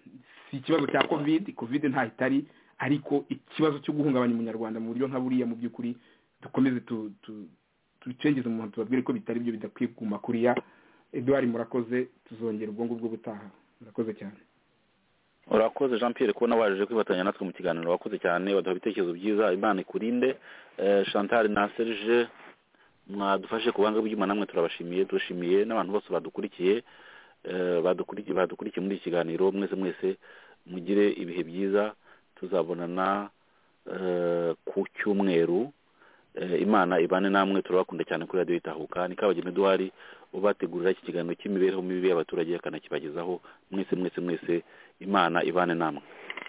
si ikibazo cya covid covid nta itari ariko ikibazo cyo guhungabanya umunyarwanda mu buryo nka buriya mu by'ukuri dukomeze tu tucengeze mu muntu tubabwire ko bitari byo bidakwiye kuguma kuriya. Edouard murakoze, tuzongera ubwo ngubwo butaha. Murakoze cyane. Urakoze Jean Pierre kubona waje kwifatanya natwe mu kiganiro, wakoze cyane, waduha ibitekerezo byiza. Imana ikurinde. eh, Chantal na Serge mwadufashe kubanga bw'Imana, namwe turabashimiye, dushimiye n'abantu bose badukurikiye eh, badukurikiye badukurikiye muri iki kiganiro. Mwese mwese mugire ibihe byiza, tuzabonana eh, ku cyumweru. eh, Imana ibane namwe, turabakunda cyane kuri radio Itahuka. Ni Kabagema Edouard ubategurira iki kiganiro cy'imibereho mibi y'abaturage akanakibagezaho. Mwese mwese mwese Imana ibane namwe.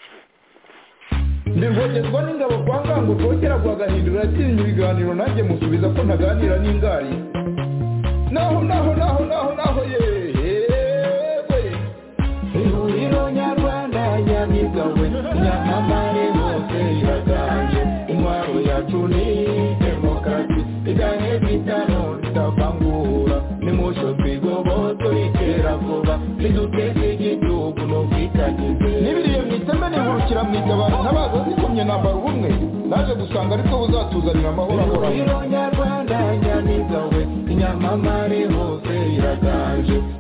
Ndirwogezwa n'ingabo kwa ngango rwogera rwagahindura atinya ibiganiro nanjye musubiza ko ntaganira n'ingari. Naho naho naho naho naho yewe ihuriro nyarwanda nyamigawe nyamamare hose iraganje intwaro yacu ni demokarasi igahe bitano tutavangura nimusho twigoboto itera vuba niduteze igihugu no kwitagize nibiriye mwiteme nihurukira mwitabara ntabaza zikomye nambara ubumwe naje gusanga ariko buzatuzanira amahoro ahoraho. Ihuriro nyarwanda nyamigawe inyamamare hose iraganje